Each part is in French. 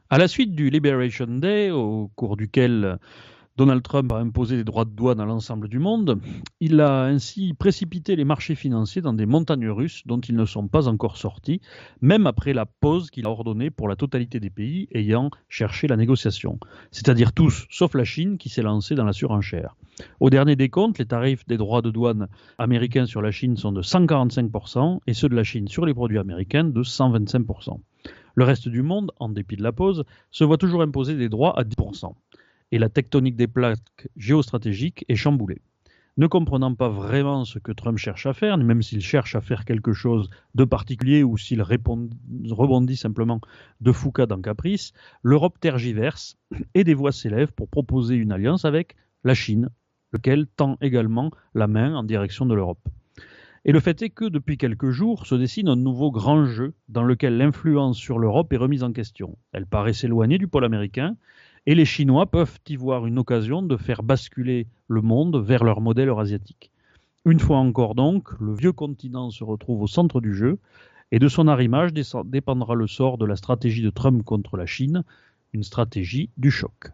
À la suite du Liberation Day, au cours duquel Donald Trump a imposé des droits de douane à l'ensemble du monde, il a ainsi précipité les marchés financiers dans des montagnes russes dont ils ne sont pas encore sortis, même après la pause qu'il a ordonnée pour la totalité des pays ayant cherché la négociation. C'est-à-dire tous, sauf la Chine qui s'est lancée dans la surenchère. Au dernier décompte, les tarifs des droits de douane américains sur la Chine sont de 145% et ceux de la Chine sur les produits américains de 125%. Le reste du monde, en dépit de la pause, se voit toujours imposer des droits à 10%. Et la tectonique des plaques géostratégiques est chamboulée. Ne comprenant pas vraiment ce que Trump cherche à faire, même s'il cherche à faire quelque chose de particulier ou s'il rebondit simplement de Foucault en caprice, l'Europe tergiverse et des voix s'élèvent pour proposer une alliance avec la Chine, lequel tend également la main en direction de l'Europe. Et le fait est que depuis quelques jours se dessine un nouveau grand jeu dans lequel l'influence sur l'Europe est remise en question. Elle paraît s'éloigner du pôle américain et les Chinois peuvent y voir une occasion de faire basculer le monde vers leur modèle eurasiatique. Une fois encore donc, le vieux continent se retrouve au centre du jeu et de son arrimage dépendra le sort de la stratégie de Trump contre la Chine, une stratégie du choc.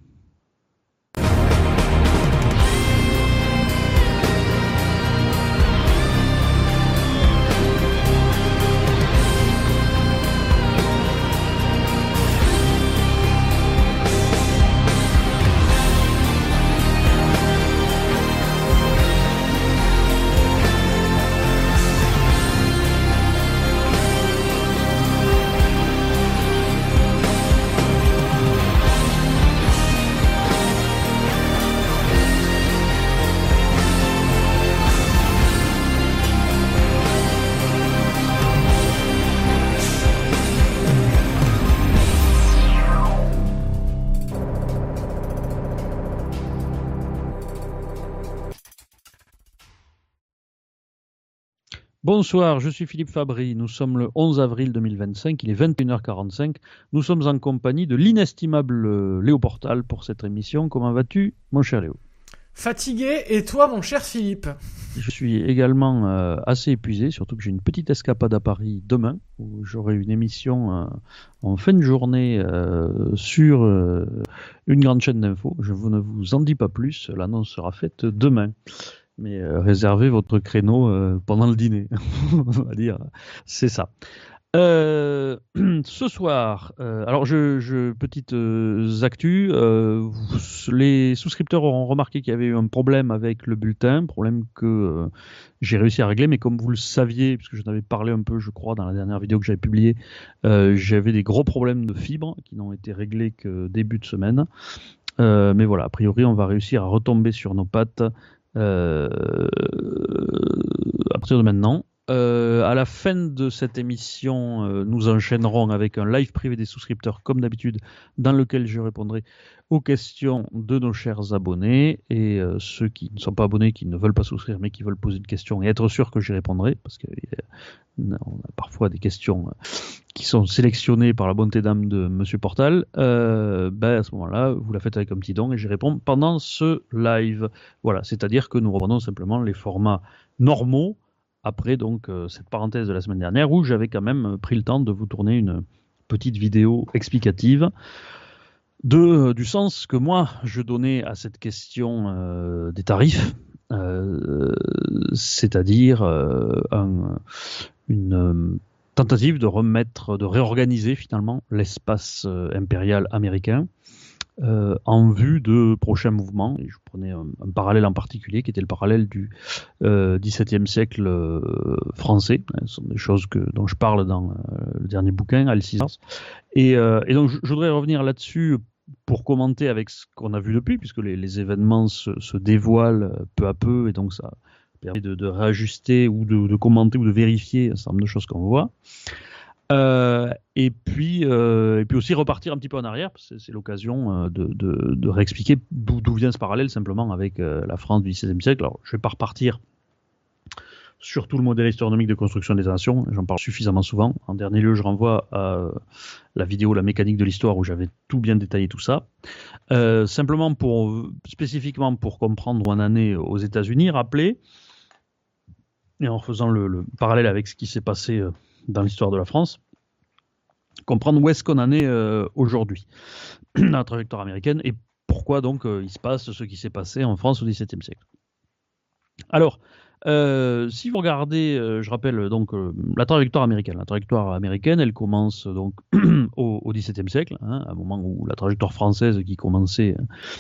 Bonsoir, je suis Philippe Fabry. Nous sommes le 11 avril 2025, il est 21h45. Nous sommes en compagnie de l'inestimable Léo Portal pour cette émission. Comment vas-tu, mon cher Léo? Fatigué, et toi, mon cher Philippe? Je suis également assez épuisé, surtout que j'ai une petite escapade à Paris demain, où j'aurai une émission en fin de journée sur une grande chaîne d'infos. Je ne vous en dis pas plus, l'annonce sera faite demain. Mais réservez votre créneau pendant le dîner, on va dire. C'est ça. Ce soir, alors petites actus, les souscripteurs auront remarqué qu'il y avait eu un problème avec le bulletin, problème que j'ai réussi à régler, mais comme vous le saviez, puisque j'en avais parlé un peu, je crois, dans la dernière vidéo que j'avais publiée, j'avais des gros problèmes de fibre qui n'ont été réglés que début de semaine. Mais voilà, a priori, on va réussir à retomber sur nos pattes à partir de maintenant. À la fin de cette émission, nous enchaînerons avec un live privé des souscripteurs, comme d'habitude, dans lequel je répondrai aux questions de nos chers abonnés et ceux qui ne sont pas abonnés, qui ne veulent pas souscrire, mais qui veulent poser une question et être sûr que j'y répondrai, parce qu'on a parfois des questions qui sont sélectionnées par la bonté d'âme de Monsieur Portal. À ce moment-là, vous la faites avec un petit don et j'y réponds pendant ce live. Voilà, c'est-à-dire que nous reprenons simplement les formats normaux après donc cette parenthèse de la semaine dernière où j'avais quand même pris le temps de vous tourner une petite vidéo explicative du sens que moi je donnais à cette question des tarifs, c'est-à-dire une tentative de réorganiser finalement l'espace impérial américain en vue de prochains mouvements. Et je prenais un parallèle en particulier qui était le parallèle du XVIIe siècle français. Ce sont des choses dont je parle dans le dernier bouquin, Alcizars. Et donc je voudrais revenir là-dessus pour commenter avec ce qu'on a vu depuis, puisque les événements se dévoilent peu à peu, et donc ça permet de réajuster ou de commenter ou de vérifier un certain nombre de choses qu'on voit. Et puis aussi repartir un petit peu en arrière, parce que c'est l'occasion de réexpliquer d'où vient ce parallèle simplement avec la France du XVIe siècle. Alors, je ne vais pas repartir sur tout le modèle astronomique de construction des nations, j'en parle suffisamment souvent. En dernier lieu, je renvoie à la vidéo La mécanique de l'histoire où j'avais tout bien détaillé tout ça. Simplement spécifiquement pour comprendre où on en est aux États-Unis, rappeler, et en faisant le parallèle avec ce qui s'est passé dans l'histoire de la France, comprendre où est-ce qu'on en est aujourd'hui dans la trajectoire américaine et pourquoi donc il se passe ce qui s'est passé en France au XVIIe siècle. Alors, si vous regardez, je rappelle donc la trajectoire américaine. La trajectoire américaine, elle commence donc au XVIIe siècle, à un moment où la trajectoire française qui commençait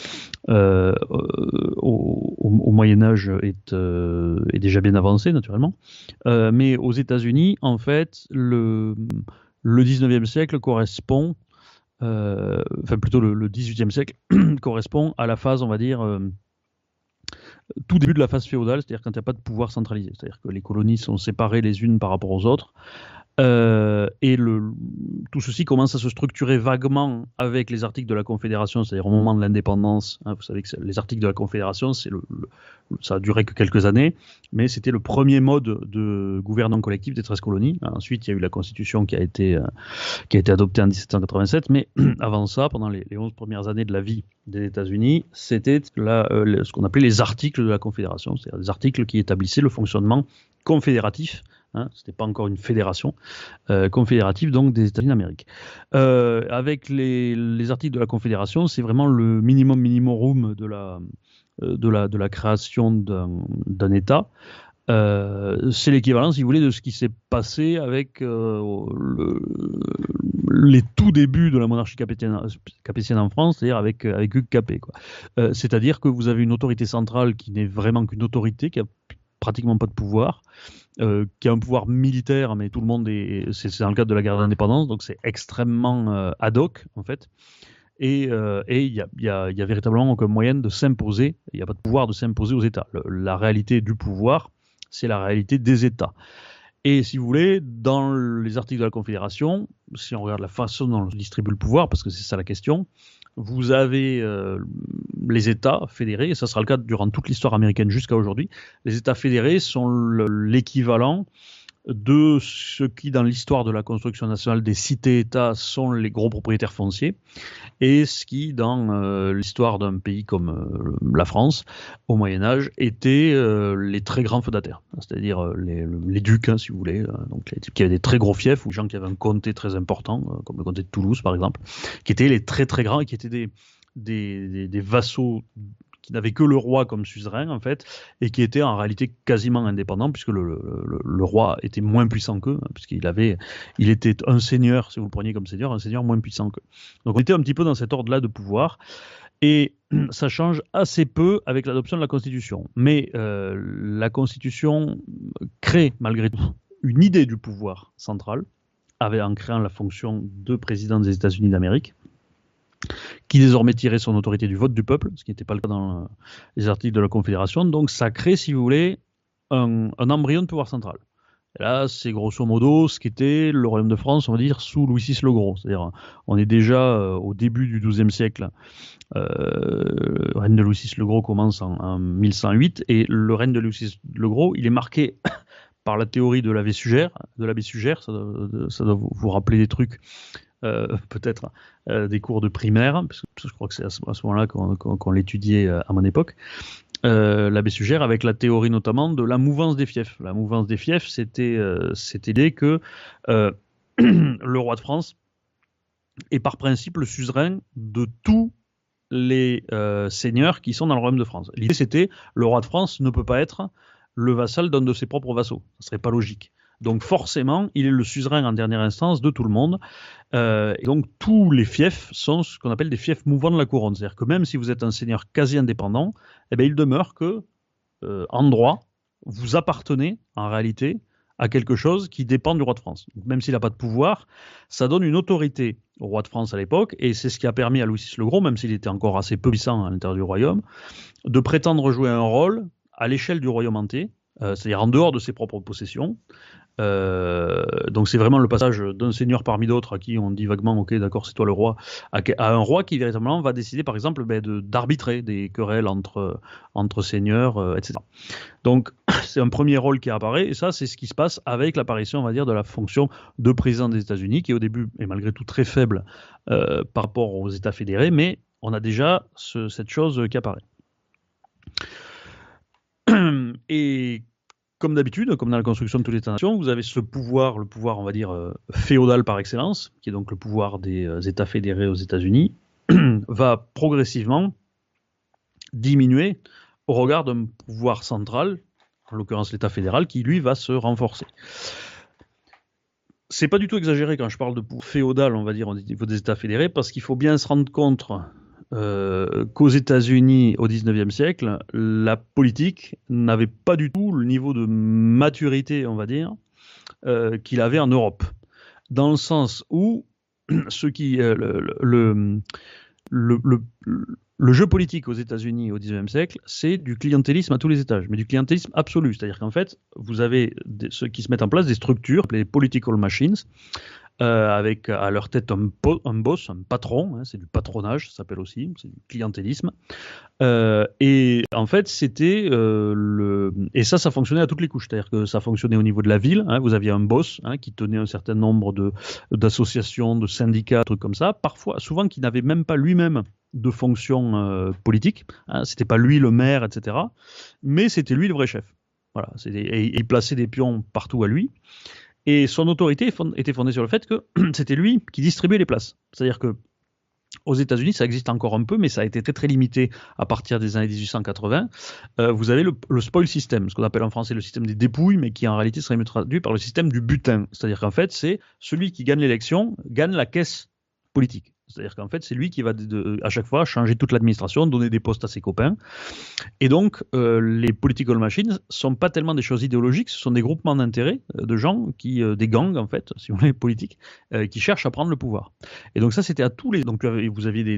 au Moyen Âge est déjà bien avancée naturellement. Mais aux États-Unis, en fait, le 19e siècle correspond, enfin plutôt le 18e siècle correspond à la phase, on va dire, tout début de la phase féodale, c'est-à-dire quand il n'y a pas de pouvoir centralisé, c'est-à-dire que les colonies sont séparées les unes par rapport aux autres. Et tout ceci commence à se structurer vaguement avec les articles de la Confédération, c'est-à-dire au moment de l'indépendance. Vous savez que les articles de la Confédération, ça a duré que quelques années, mais c'était le premier mode de gouvernement collectif des 13 colonies. Ensuite, il y a eu la Constitution qui a été adoptée en 1787, mais avant ça, pendant les 11 premières années de la vie des États-Unis, c'était ce qu'on appelait les articles de la Confédération, c'est-à-dire des articles qui établissaient le fonctionnement confédératif. Ce n'était pas encore une fédération confédérative donc des États-Unis d'Amérique. Avec les articles de la Confédération, c'est vraiment le minimum de la création d'un État. C'est l'équivalent, si vous voulez, de ce qui s'est passé avec les tout débuts de la monarchie capétienne en France, c'est-à-dire avec Hugues Capet, quoi. C'est-à-dire que vous avez une autorité centrale qui n'est vraiment qu'une autorité, qui a pratiquement pas de pouvoir, qui a un pouvoir militaire, mais tout le monde c'est dans le cadre de la guerre d'indépendance, donc c'est extrêmement ad hoc en fait. Et il y a véritablement aucun moyen de s'imposer. Il n'y a pas de pouvoir de s'imposer aux États. La réalité du pouvoir, c'est la réalité des États. Et si vous voulez, dans les articles de la Confédération, si on regarde la façon dont on distribue le pouvoir, parce que c'est ça la question, vous avez les États fédérés, et ça sera le cas durant toute l'histoire américaine jusqu'à aujourd'hui. Les États fédérés sont l'équivalent de ce qui, dans l'histoire de la construction nationale des cités-États, sont les gros propriétaires fonciers, et ce qui, dans l'histoire d'un pays comme la France, au Moyen-Âge, étaient les très grands feudataires, c'est-à-dire les ducs, si vous voulez, donc les types qui avaient des très gros fiefs, ou les gens qui avaient un comté très important, comme le comté de Toulouse, par exemple, qui étaient les très très grands et qui étaient des vassaux qui n'avaient que le roi comme suzerain, en fait, et qui étaient en réalité quasiment indépendants, puisque le roi était moins puissant qu'eux, puisqu'il était un seigneur, si vous le preniez comme seigneur, un seigneur moins puissant qu'eux. Donc on était un petit peu dans cet ordre-là de pouvoir, et ça change assez peu avec l'adoption de la Constitution. Mais la Constitution crée, malgré tout, une idée du pouvoir central, en créant la fonction de président des États-Unis d'Amérique, qui désormais tirait son autorité du vote du peuple, ce qui n'était pas le cas dans les articles de la Confédération. Donc ça crée, si vous voulez, un embryon de pouvoir central. Et là, c'est grosso modo ce qu'était le Royaume de France, on va dire, sous Louis VI le Gros. C'est-à-dire, on est déjà au début du XIIe siècle. Le règne de Louis VI le Gros commence en 1108, et le règne de Louis VI le Gros, il est marqué par la théorie de l'abbé Suger. Ça doit vous rappeler des trucs. Peut-être des cours de primaire, parce que je crois que c'est à ce moment-là qu'on l'étudiait à mon époque, l'abbé Suger, avec la théorie notamment de la mouvance des fiefs. La mouvance des fiefs, c'était l'idée que le roi de France est par principe le suzerain de tous les seigneurs qui sont dans le royaume de France. L'idée, c'était le roi de France ne peut pas être le vassal d'un de ses propres vassaux. Ce serait pas logique. Donc forcément, il est le suzerain en dernière instance de tout le monde. Et donc tous les fiefs sont ce qu'on appelle des fiefs mouvants de la couronne. C'est-à-dire que même si vous êtes un seigneur quasi indépendant, eh bien, il demeure que, en droit, vous appartenez en réalité à quelque chose qui dépend du roi de France. Donc, même s'il n'a pas de pouvoir, ça donne une autorité au roi de France à l'époque, et c'est ce qui a permis à Louis VI le Gros, même s'il était encore assez peu puissant à l'intérieur du royaume, de prétendre jouer un rôle à l'échelle du royaume entier, c'est-à-dire en dehors de ses propres possessions. Donc c'est vraiment le passage d'un seigneur parmi d'autres à qui on dit vaguement ok d'accord c'est toi le roi, à un roi qui véritablement va décider par exemple d'arbitrer des querelles entre seigneurs, etc. Donc c'est un premier rôle qui apparaît, et ça c'est ce qui se passe avec l'apparition, on va dire, de la fonction de président des États-Unis, qui au début est malgré tout très faible par rapport aux États fédérés, mais on a déjà cette chose qui apparaît. Et comme d'habitude, comme dans la construction de toute État-nation, vous avez ce pouvoir, le pouvoir, on va dire, féodal par excellence, qui est donc le pouvoir des États fédérés aux États-Unis, va progressivement diminuer au regard d'un pouvoir central, en l'occurrence l'État fédéral, qui lui va se renforcer. C'est pas du tout exagéré quand je parle de pouvoir féodal, on va dire, au niveau des États fédérés, parce qu'il faut bien se rendre compte qu'aux États-Unis, au XIXe siècle, la politique n'avait pas du tout le niveau de maturité, on va dire, qu'il avait en Europe. Dans le sens où le jeu politique aux États-Unis au XIXe siècle, c'est du clientélisme à tous les étages, mais du clientélisme absolu. C'est-à-dire qu'en fait, vous avez ceux qui se mettent en place des structures, les political machines, avec à leur tête un boss, un patron, c'est du patronage, ça s'appelle aussi, c'est du clientélisme. Et en fait, c'était et ça fonctionnait à toutes les couches, c'est-à-dire que ça fonctionnait au niveau de la ville. Vous aviez un boss qui tenait un certain nombre d'associations, de syndicats, trucs comme ça. Parfois, souvent, qui n'avait même pas lui-même de fonction politique. C'était pas lui le maire, etc. Mais c'était lui le vrai chef. Voilà. Et il plaçait des pions partout à lui. Et son autorité était fondée sur le fait que c'était lui qui distribuait les places. C'est-à-dire que aux États-Unis, ça existe encore un peu, mais ça a été très très limité à partir des années 1880. Vous avez le spoil system, ce qu'on appelle en français le système des dépouilles, mais qui en réalité serait mieux traduit par le système du butin. C'est-à-dire qu'en fait, c'est celui qui gagne l'élection, gagne la caisse politique. C'est-à-dire qu'en fait, c'est lui qui va à chaque fois changer toute l'administration, donner des postes à ses copains. Et donc, les political machines sont pas tellement des choses idéologiques, ce sont des groupements d'intérêts de gens des gangs en fait, si vous voulez, politiques, qui cherchent à prendre le pouvoir. Et donc ça, c'était à tous les. Donc vous aviez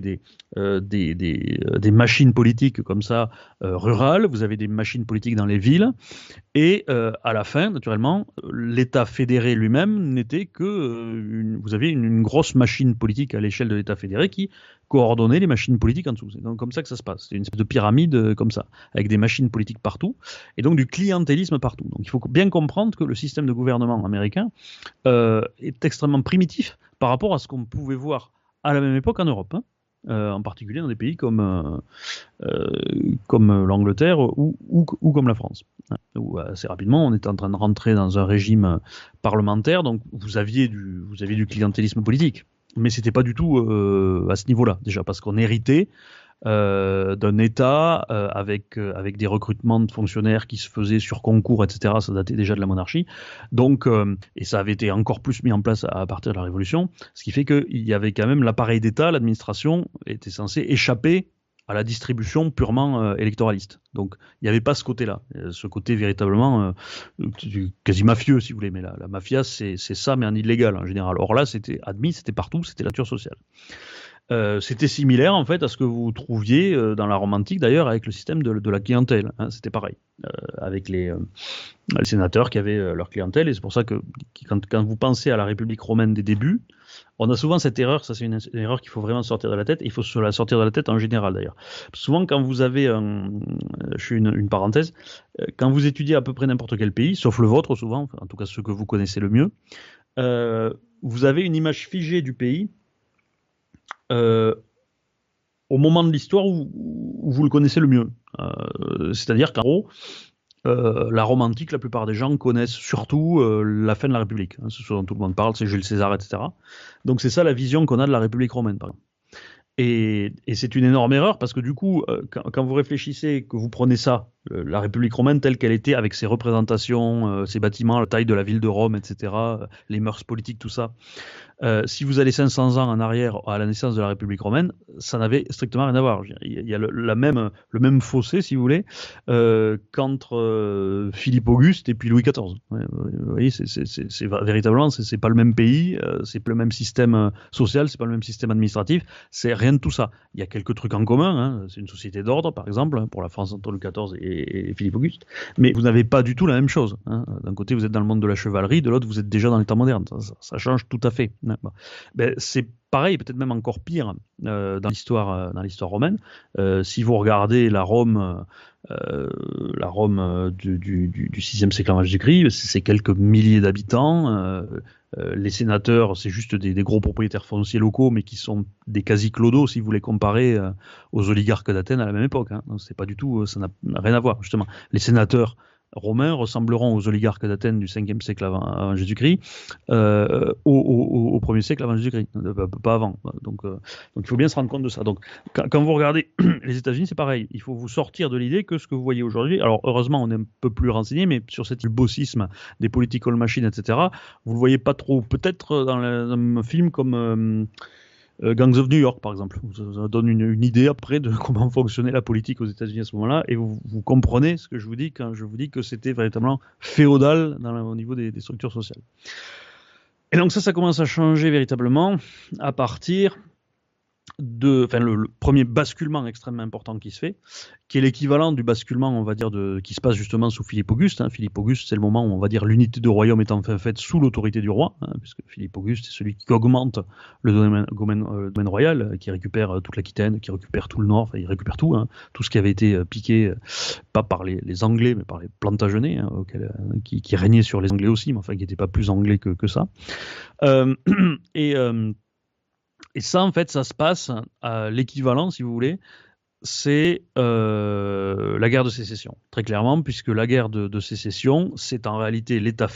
des machines politiques comme ça rurales, vous avez des machines politiques dans les villes, et à la fin, naturellement, l'État fédéré lui-même n'était que vous avez une grosse machine politique à l'échelle de l'État fédéré qui coordonner les machines politiques en dessous. C'est donc comme ça que ça se passe. C'est une espèce de pyramide comme ça, avec des machines politiques partout, et donc du clientélisme partout. Donc il faut bien comprendre que le système de gouvernement américain est extrêmement primitif par rapport à ce qu'on pouvait voir à la même époque en Europe, en particulier dans des pays comme l'Angleterre ou comme la France. Où assez rapidement, on était en train de rentrer dans un régime parlementaire, donc vous aviez du clientélisme politique. Mais c'était pas du tout à ce niveau-là, déjà, parce qu'on héritait d'un État avec des recrutements de fonctionnaires qui se faisaient sur concours, etc. Ça datait déjà de la monarchie. Donc, et ça avait été encore plus mis en place à partir de la Révolution, ce qui fait qu'il y avait quand même l'appareil d'État, l'administration était censée échapper à la distribution purement électoraliste. Donc, il n'y avait pas ce côté-là, ce côté véritablement quasi mafieux, si vous voulez. Mais la mafia, c'est ça, mais en illégal en général. Or là, c'était admis, c'était partout, c'était la nature sociale. C'était similaire en fait à ce que vous trouviez dans la Rome antique d'ailleurs avec le système de la clientèle. C'était pareil avec les sénateurs qui avaient leur clientèle, et c'est pour ça que quand vous pensez à la République romaine des débuts, on a souvent cette erreur. Ça, c'est une erreur qu'il faut vraiment sortir de la tête, et il faut se la sortir de la tête en général d'ailleurs. Souvent quand vous avez je fais une parenthèse, quand vous étudiez à peu près n'importe quel pays, sauf le vôtre souvent, enfin, en tout cas ceux que vous connaissez le mieux, vous avez une image figée du pays au moment de l'histoire où vous le connaissez le mieux. C'est-à-dire qu'en gros, la Rome antique, la plupart des gens connaissent surtout la fin de la République. Ce dont tout le monde parle, c'est Jules César, etc. Donc c'est ça la vision qu'on a de la République romaine, par exemple. Et c'est une énorme erreur, parce que du coup, quand vous réfléchissez, que vous prenez ça, la République romaine telle qu'elle était, avec ses représentations, ses bâtiments, la taille de la ville de Rome, etc., les mœurs politiques, tout ça, si vous allez 500 ans en arrière à la naissance de la République romaine, ça n'avait strictement rien à voir. Il y a le même fossé, si vous voulez, qu'entre Philippe Auguste et puis Louis XIV. Vous voyez, c'est véritablement, c'est pas le même pays, c'est pas le même système social, c'est pas le même système administratif, c'est rien de tout ça. Il y a quelques trucs en commun, c'est une société d'ordre, par exemple, pour la France entre Louis XIV et Philippe Auguste, mais vous n'avez pas du tout la même chose. D'un côté, vous êtes dans le monde de la chevalerie, de l'autre, vous êtes déjà dans l'état moderne. Ça change tout à fait. C'est pareil, peut-être même encore pire dans l'histoire romaine. Si vous regardez la Rome du 6e siècle avant Jésus-Christ, c'est quelques milliers d'habitants. Les sénateurs, c'est juste des gros propriétaires fonciers locaux, mais qui sont des quasi-clodos, si vous les comparez aux oligarques d'Athènes à la même époque. Donc c'est pas du tout, ça n'a rien à voir, justement. Les sénateurs romains ressembleront aux oligarques d'Athènes du 5e siècle avant Jésus-Christ au 1er siècle avant Jésus-Christ, pas avant. Donc il faut bien se rendre compte de ça. Donc quand vous regardez les États-Unis, c'est pareil. Il faut vous sortir de l'idée que ce que vous voyez aujourd'hui, alors heureusement on est un peu plus renseigné, mais sur cette bossisme des political machines, etc., vous le voyez pas trop. Peut-être dans un film comme Gangs of New York, par exemple. Ça donne une idée après de comment fonctionnait la politique aux États-Unis à ce moment-là, et vous comprenez ce que je vous dis quand je vous dis que c'était véritablement féodal au niveau des structures sociales. Et donc ça commence à changer véritablement à partir le premier basculement extrêmement important qui se fait, qui est l'équivalent du basculement, on va dire, qui se passe justement sous Philippe Auguste. Philippe Auguste, c'est le moment où, on va dire, l'unité de royaume est enfin faite sous l'autorité du roi, puisque Philippe Auguste, c'est celui qui augmente le domaine royal, qui récupère toute l'Aquitaine, qui récupère tout le nord, il récupère tout, tout ce qui avait été piqué, pas par les Anglais, mais par les Plantagenets, qui régnaient sur les Anglais aussi, mais enfin qui n'étaient pas plus anglais que ça. Et ça, en fait, ça se passe à l'équivalent, si vous voulez, c'est la guerre de sécession, très clairement, puisque la guerre de sécession, c'est en réalité l'État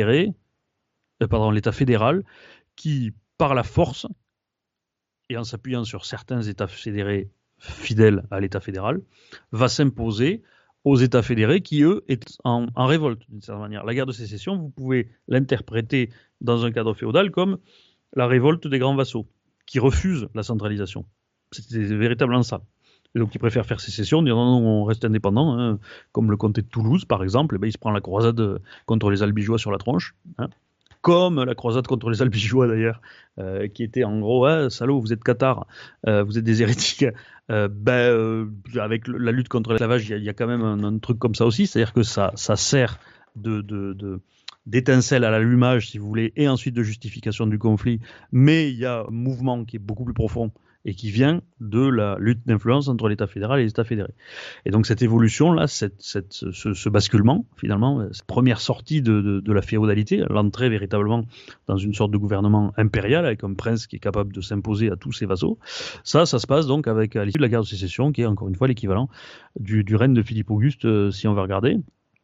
fédéral qui, par la force, et en s'appuyant sur certains États fédérés fidèles à l'État fédéral, va s'imposer aux États fédérés qui, eux, est en révolte, d'une certaine manière. La guerre de sécession, vous pouvez l'interpréter dans un cadre féodal comme la révolte des grands vassaux, qui refusent la centralisation. C'était véritablement ça. Et donc, ils préfèrent faire sécession, dire non, on reste indépendant, comme le comté de Toulouse, par exemple, il se prend la croisade contre les Albigeois sur la tronche, comme la croisade contre les Albigeois, d'ailleurs, qui était en gros, salaud, vous êtes cathares, vous êtes des hérétiques. Avec la lutte contre l'esclavage, il y a quand même un truc comme ça aussi, c'est-à-dire que ça sert d'étincelle à l'allumage, si vous voulez, et ensuite de justification du conflit, mais il y a un mouvement qui est beaucoup plus profond et qui vient de la lutte d'influence entre l'État fédéral et les États fédérés. Et donc cette évolution-là, ce basculement, finalement, cette première sortie de la féodalité, l'entrée véritablement dans une sorte de gouvernement impérial avec un prince qui est capable de s'imposer à tous ses vassaux, ça se passe donc à l'issue de la guerre de sécession, qui est encore une fois l'équivalent du règne de Philippe Auguste, si on veut regarder.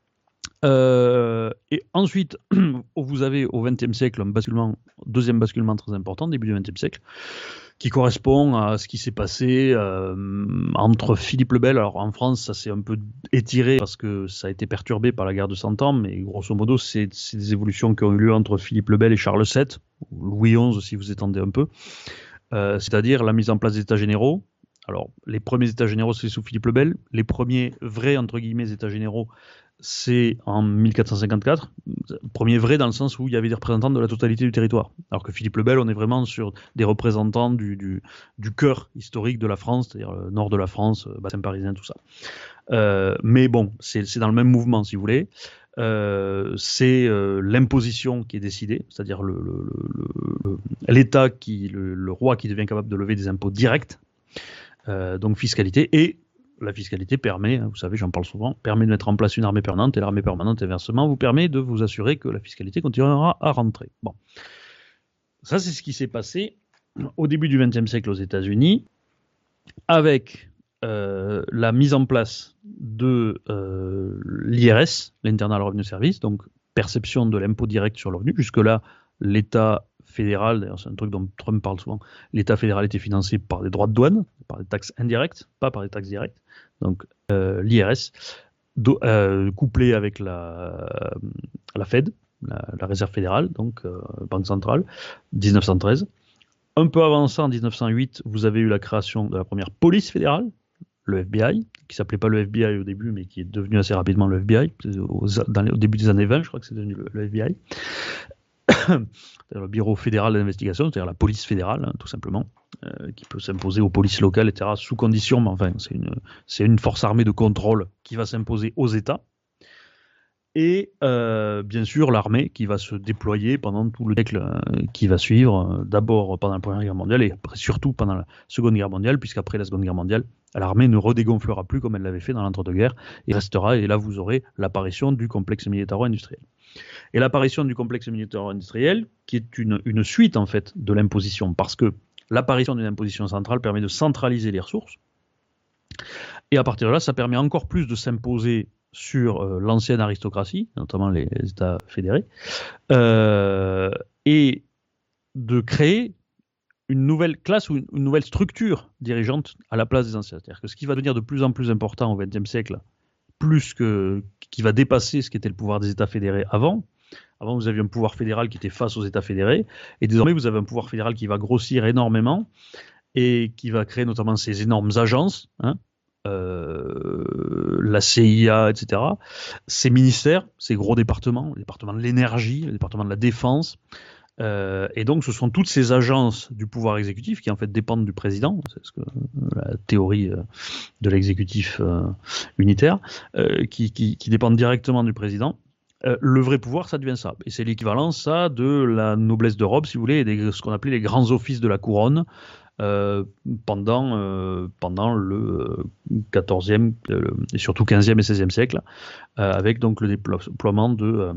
Et ensuite, vous avez au XXe siècle un deuxième basculement très important, début du XXe siècle, qui correspond à ce qui s'est passé entre Philippe le Bel. Alors en France, ça s'est un peu étiré parce que ça a été perturbé par la guerre de 100 ans, mais grosso modo, c'est des évolutions qui ont eu lieu entre Philippe le Bel et Charles VII, ou Louis XI si vous étendez un peu, c'est-à-dire la mise en place des États généraux. Alors, les premiers États généraux, c'est sous Philippe le Bel. Les premiers vrais, entre guillemets, États généraux, c'est en 1454, premier vrai dans le sens où il y avait des représentants de la totalité du territoire. Alors que Philippe le Bel, on est vraiment sur des représentants du cœur historique de la France, c'est-à-dire le nord de la France, bassin parisien, tout ça. Mais bon, c'est dans le même mouvement, si vous voulez. C'est l'imposition qui est décidée, c'est-à-dire l'État, le roi qui devient capable de lever des impôts directs, donc fiscalité, et la fiscalité permet, vous savez, j'en parle souvent, permet de mettre en place une armée permanente, et l'armée permanente, inversement, vous permet de vous assurer que la fiscalité continuera à rentrer. Bon. Ça, c'est ce qui s'est passé au début du XXe siècle aux États-Unis, avec la mise en place de l'IRS, l'Internal Revenue Service, donc perception de l'impôt direct sur le revenu. Jusque-là, l'État fédéral, d'ailleurs c'est un truc dont Trump parle souvent, l'État fédéral était financé par des droits de douane, par des taxes indirectes, pas par des taxes directes. Donc l'IRS, couplé avec la Fed, la Réserve fédérale, donc Banque centrale, 1913. Un peu avant ça, en 1908, vous avez eu la création de la première police fédérale, le FBI, qui s'appelait pas le FBI au début, mais qui est devenu assez rapidement le FBI. Au début des années 20, je crois que c'est devenu le FBI. Le Bureau fédéral d'investigation, c'est-à-dire la police fédérale, tout simplement, qui peut s'imposer aux polices locales, etc., sous condition, mais enfin, c'est une force armée de contrôle qui va s'imposer aux États. Et bien sûr l'armée qui va se déployer pendant tout le siècle qui va suivre, d'abord pendant la Première Guerre mondiale et après, surtout pendant la Seconde Guerre mondiale, puisqu'après la Seconde Guerre mondiale, l'armée ne redégonflera plus comme elle l'avait fait dans l'entre-deux-guerres, et restera, et là vous aurez l'apparition du complexe militaro-industriel. Et l'apparition du complexe militaro-industriel, qui est une suite en fait de l'imposition, parce que l'apparition d'une imposition centrale permet de centraliser les ressources, et à partir de là, ça permet encore plus de s'imposer sur l'ancienne aristocratie, notamment les États fédérés, et de créer une nouvelle classe ou une nouvelle structure dirigeante à la place des anciens. C'est-à-dire que ce qui va devenir de plus en plus important au XXe siècle, qui va dépasser ce qu'était le pouvoir des États fédérés avant. Avant, vous aviez un pouvoir fédéral qui était face aux États fédérés, et désormais, vous avez un pouvoir fédéral qui va grossir énormément et qui va créer notamment ces énormes agences, la CIA, etc., ces ministères, ces gros départements, le département de l'énergie, le département de la défense. Et donc, ce sont toutes ces agences du pouvoir exécutif qui, en fait, dépendent du président. C'est la théorie de l'exécutif unitaire, qui dépendent directement du président. Le vrai pouvoir, ça devient ça. Et c'est l'équivalent, ça, de la noblesse de robe, si vous voulez, et de ce qu'on appelait les grands offices de la couronne pendant le 14e et surtout 15e et 16e siècle, avec donc le déploiement de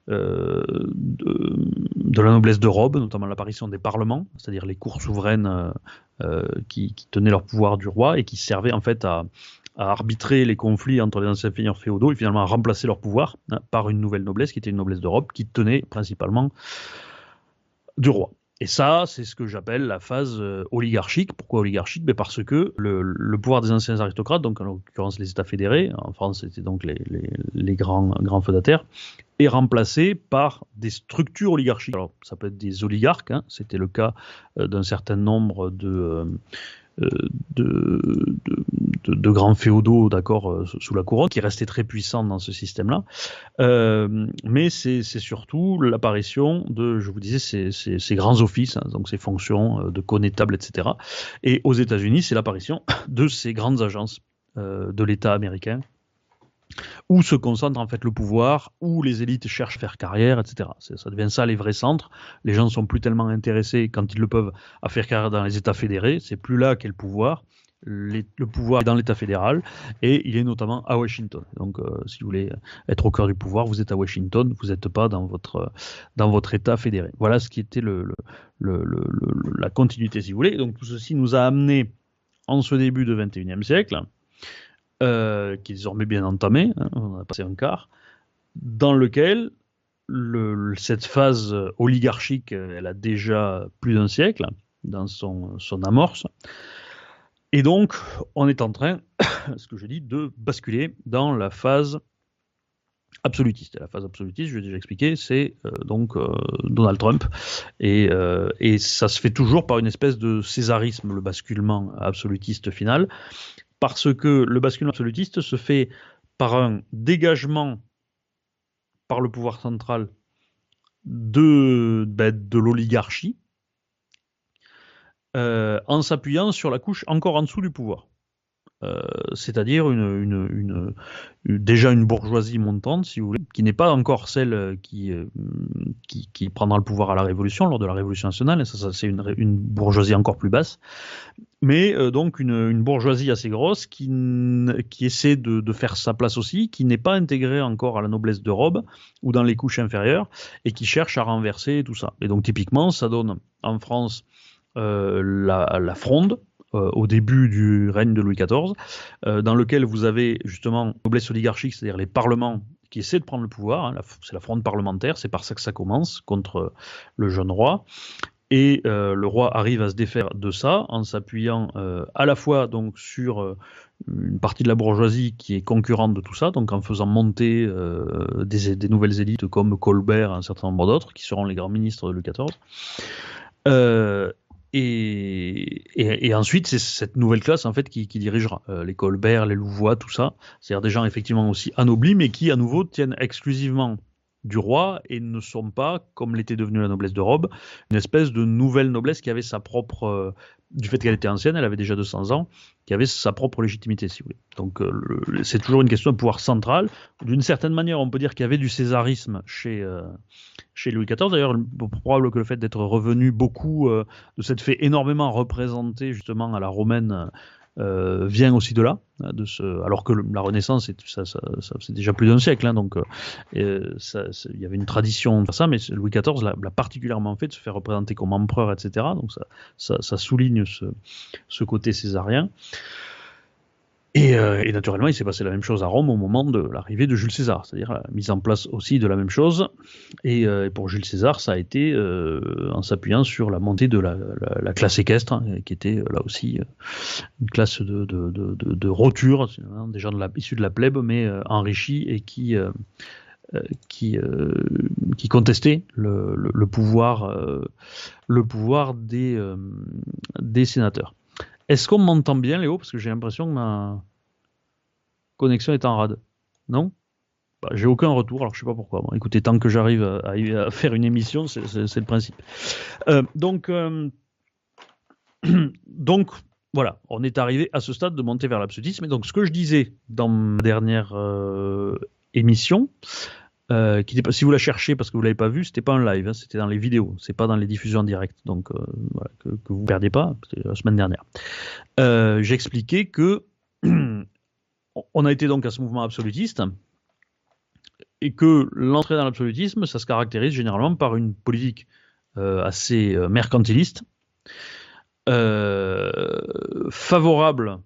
la noblesse de robe, notamment l'apparition des parlements, c'est-à-dire les cours souveraines qui tenaient leur pouvoir du roi et qui servaient en fait à arbitrer les conflits entre les anciens seigneurs féodaux et finalement à remplacer leur pouvoir par une nouvelle noblesse qui était une noblesse de robe qui tenait principalement du roi. Et ça, c'est ce que j'appelle la phase oligarchique. Pourquoi oligarchique ? Parce que le pouvoir des anciens aristocrates, donc en l'occurrence les États fédérés, en France c'était donc les grands feudataires, est remplacé par des structures oligarchiques. Alors ça peut être des oligarques, c'était le cas d'un certain nombre de grands féodaux, d'accord, sous la couronne, qui restaient très puissants dans ce système-là. Mais c'est surtout l'apparition de, je vous disais, ces grands offices, donc ces fonctions de connétable, etc. Et aux États-Unis, c'est l'apparition de ces grandes agences de l'État américain, où se concentre en fait le pouvoir, où les élites cherchent à faire carrière, etc. Ça devient ça les vrais centres. Les gens ne sont plus tellement intéressés, quand ils le peuvent, à faire carrière dans les États fédérés. C'est plus là qu'est le pouvoir. Le pouvoir est dans l'État fédéral et il est notamment à Washington. Donc, si vous voulez être au cœur du pouvoir, vous êtes à Washington, vous n'êtes pas dans votre État fédéré. Voilà ce qui était la continuité, si vous voulez. Donc, tout ceci nous a amené en ce début du XXIe siècle, qui est désormais bien entamé, on a passé un quart, dans lequel cette phase oligarchique, elle a déjà plus d'un siècle dans son amorce. Et donc, on est en train, ce que je dis, de basculer dans la phase absolutiste. Et la phase absolutiste, je l'ai déjà expliqué, c'est Donald Trump. Et ça se fait toujours par une espèce de césarisme, le basculement absolutiste final, parce que le basculement absolutiste se fait par un dégagement par le pouvoir central de l'oligarchie, en s'appuyant sur la couche encore en dessous du pouvoir. C'est-à-dire déjà une bourgeoisie montante, si vous voulez, qui n'est pas encore celle qui prendra le pouvoir à la Révolution, lors de la Révolution nationale, et ça c'est une bourgeoisie encore plus basse, mais donc une bourgeoisie assez grosse qui essaie de faire sa place aussi, qui n'est pas intégrée encore à la noblesse de robe ou dans les couches inférieures, et qui cherche à renverser tout ça. Et donc typiquement, ça donne en France la Fronde, au début du règne de Louis XIV, dans lequel vous avez justement noblesse oligarchique, c'est-à-dire les parlements qui essaient de prendre le pouvoir, c'est la fronde parlementaire, c'est par ça que ça commence, contre le jeune roi. Et le roi arrive à se défaire de ça en s'appuyant à la fois donc sur une partie de la bourgeoisie qui est concurrente de tout ça, donc en faisant monter des nouvelles élites comme Colbert et un certain nombre d'autres, qui seront les grands ministres de Louis XIV. Et ensuite, c'est cette nouvelle classe en fait qui dirigera les Colbert, les Louvois, tout ça. C'est-à-dire des gens effectivement aussi anoblis, mais qui à nouveau tiennent exclusivement du roi et ne sont pas, comme l'était devenue la noblesse de robe, une espèce de nouvelle noblesse qui avait sa propre, du fait qu'elle était ancienne, elle avait déjà 200 ans, qui avait sa propre légitimité, si vous voulez. Donc c'est toujours une question de pouvoir central. D'une certaine manière, on peut dire qu'il y avait du césarisme chez Louis XIV. D'ailleurs, probable que le fait d'être revenu beaucoup de cette fait énormément représenté justement à la romaine vient aussi de là, alors que la Renaissance, c'est déjà plus d'un siècle, donc il y avait une tradition de ça, mais Louis XIV l'a particulièrement fait de se faire représenter comme empereur, etc. Donc ça souligne ce côté césarien. Et naturellement, il s'est passé la même chose à Rome au moment de l'arrivée de Jules César, c'est-à-dire la mise en place aussi de la même chose. Et pour Jules César, ça a été en s'appuyant sur la montée de la classe équestre, hein, qui était là aussi une classe de roture, des gens issus de la plèbe, mais enrichis et qui contestaient le pouvoir des sénateurs. Est-ce qu'on m'entend bien, Léo? Parce que j'ai l'impression que ma connexion est en rade. Non? Bah, j'ai aucun retour, alors je sais pas pourquoi. Bon, écoutez, tant que j'arrive à faire une émission, c'est le principe. Donc, voilà, on est arrivé à ce stade de monter vers l'absolutisme. Et donc, ce que je disais dans ma dernière émission, qui n'était pas, si vous la cherchez parce que vous l'avez pas vue, c'était pas un live, hein, c'était dans les vidéos, c'est pas dans les diffusions en direct. Donc, voilà, que vous ne perdiez pas, c'était la semaine dernière. J'expliquais que on a été donc à ce mouvement absolutiste et que l'entrée dans l'absolutisme, ça se caractérise généralement par une politique assez mercantiliste, favorable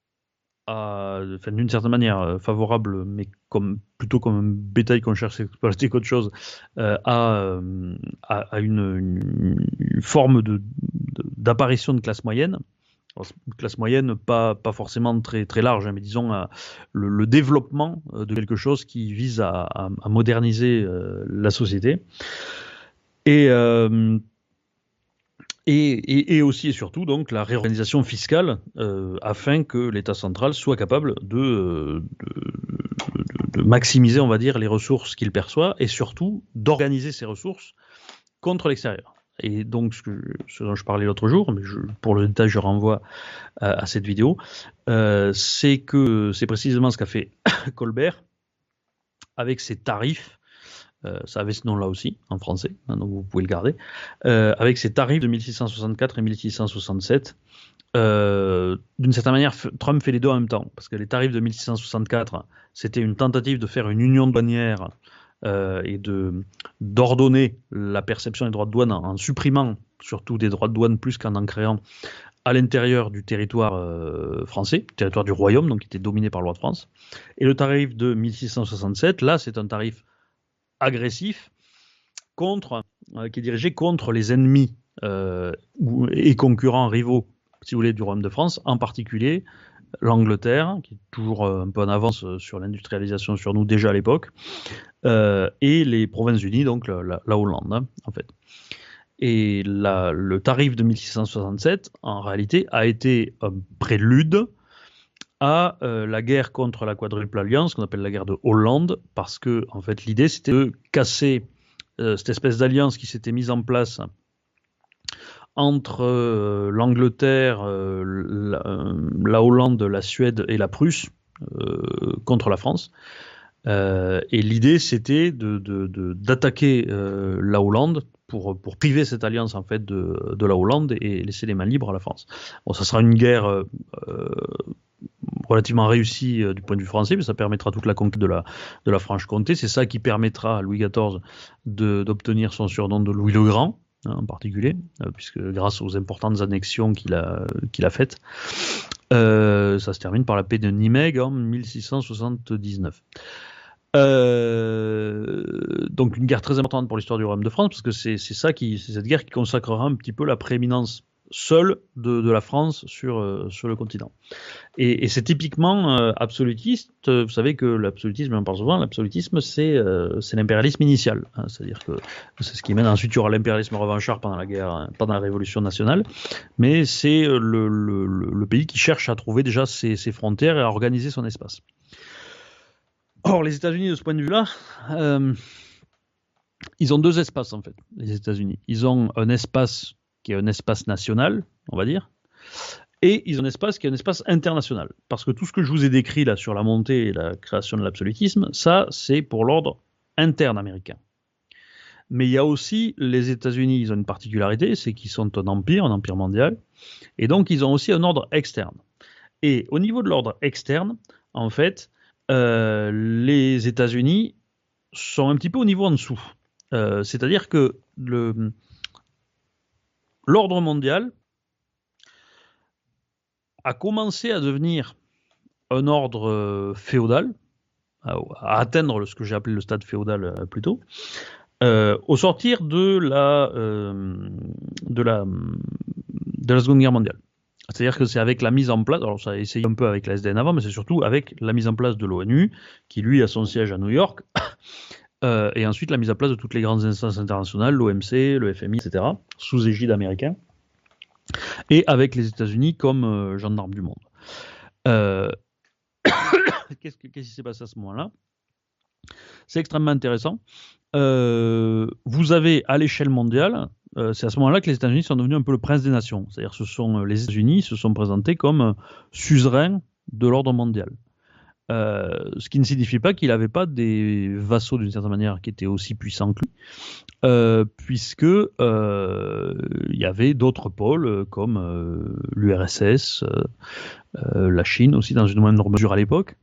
d'une certaine manière favorable, mais plutôt comme un bétail qu'on cherche à exploiter qu'autre chose, à une forme d'apparition de classe moyenne. Alors, une classe moyenne pas forcément très, très large, hein, mais disons le développement de quelque chose qui vise à moderniser la société. Et aussi et surtout donc la réorganisation fiscale afin que l'État central soit capable de maximiser, on va dire, les ressources qu'il perçoit et surtout d'organiser ces ressources contre l'extérieur. Et donc, ce dont je parlais l'autre jour, mais pour le détail, je renvoie à cette vidéo, c'est précisément ce qu'a fait Colbert avec ses tarifs. Ça avait ce nom-là aussi, en français, hein, donc vous pouvez le garder, avec ses tarifs de 1664 et 1667. D'une certaine manière, Trump fait les deux en même temps, parce que les tarifs de 1664, c'était une tentative de faire une union douanière et d'ordonner la perception des droits de douane en supprimant surtout des droits de douane plus qu'en créant à l'intérieur du territoire français, territoire du royaume, donc qui était dominé par le roi de France. Et le tarif de 1667, là, c'est un tarif agressif qui est dirigé contre les ennemis et concurrents rivaux, si vous voulez, du royaume de France, en particulier l'Angleterre, qui est toujours un peu en avance sur l'industrialisation sur nous déjà à l'époque, et les Provinces-Unies, donc la Hollande, hein, en fait. Et le tarif de 1667, en réalité, a été un prélude à la guerre contre la Quadruple Alliance, qu'on appelle la guerre de Hollande, parce que, en fait, l'idée, c'était de casser cette espèce d'alliance qui s'était mise en place entre l'Angleterre, la Hollande, la Suède et la Prusse contre la France. Et l'idée, c'était d'attaquer la Hollande pour priver cette alliance en fait de la Hollande et laisser les mains libres à la France. Bon, ça sera une guerre relativement réussie du point de vue français, mais ça permettra toute la conquête de la Franche-Comté. C'est ça qui permettra à Louis XIV d'obtenir son surnom de Louis le Grand, hein, en particulier, puisque grâce aux importantes annexions qu'il a faites, ça se termine par la paix de Nimègue en 1679. Donc une guerre très importante pour l'histoire du royaume de France, parce que c'est cette guerre qui consacrera un petit peu la prééminence seule de la France sur le continent. Et c'est typiquement absolutiste. Vous savez que l'absolutisme, on en parle souvent, l'absolutisme c'est l'impérialisme initial, hein, c'est-à-dire que c'est ce qui mène ensuite il y aura l'impérialisme revanchard pendant la Révolution nationale, mais c'est le pays qui cherche à trouver déjà ses frontières et à organiser son espace. Or, les États-Unis, de ce point de vue-là, ils ont deux espaces, en fait, les États-Unis. Ils ont un espace qui est un espace national, on va dire, et ils ont un espace qui est un espace international. Parce que tout ce que je vous ai décrit là sur la montée et la création de l'absolutisme, ça, c'est pour l'ordre interne américain. Mais il y a aussi les États-Unis, ils ont une particularité, c'est qu'ils sont un empire mondial, et donc ils ont aussi un ordre externe. Et au niveau de l'ordre externe, en fait, les États-Unis sont un petit peu au niveau en dessous. C'est-à-dire que l'ordre mondial a commencé à devenir un ordre féodal, à atteindre ce que j'ai appelé le stade féodal plus tôt, au sortir de la Seconde Guerre mondiale. C'est-à-dire que c'est avec la mise en place, alors ça a essayé un peu avec la SDN avant, mais c'est surtout avec la mise en place de l'ONU, qui lui a son siège à New York, et ensuite la mise en place de toutes les grandes instances internationales, l'OMC, le FMI, etc., sous égide américain, et avec les États-Unis comme gendarme du monde. Qu'est-ce qui s'est passé à ce moment-là? C'est extrêmement intéressant. Vous avez à l'échelle mondiale, c'est à ce moment-là que les États-Unis sont devenus un peu le prince des nations. C'est-à-dire que les États-Unis se sont présentés comme suzerains de l'ordre mondial. Ce qui ne signifie pas qu'il n'avait pas des vassaux d'une certaine manière qui étaient aussi puissants que lui, puisque il y avait d'autres pôles comme l'URSS, la Chine aussi dans une moindre mesure à l'époque,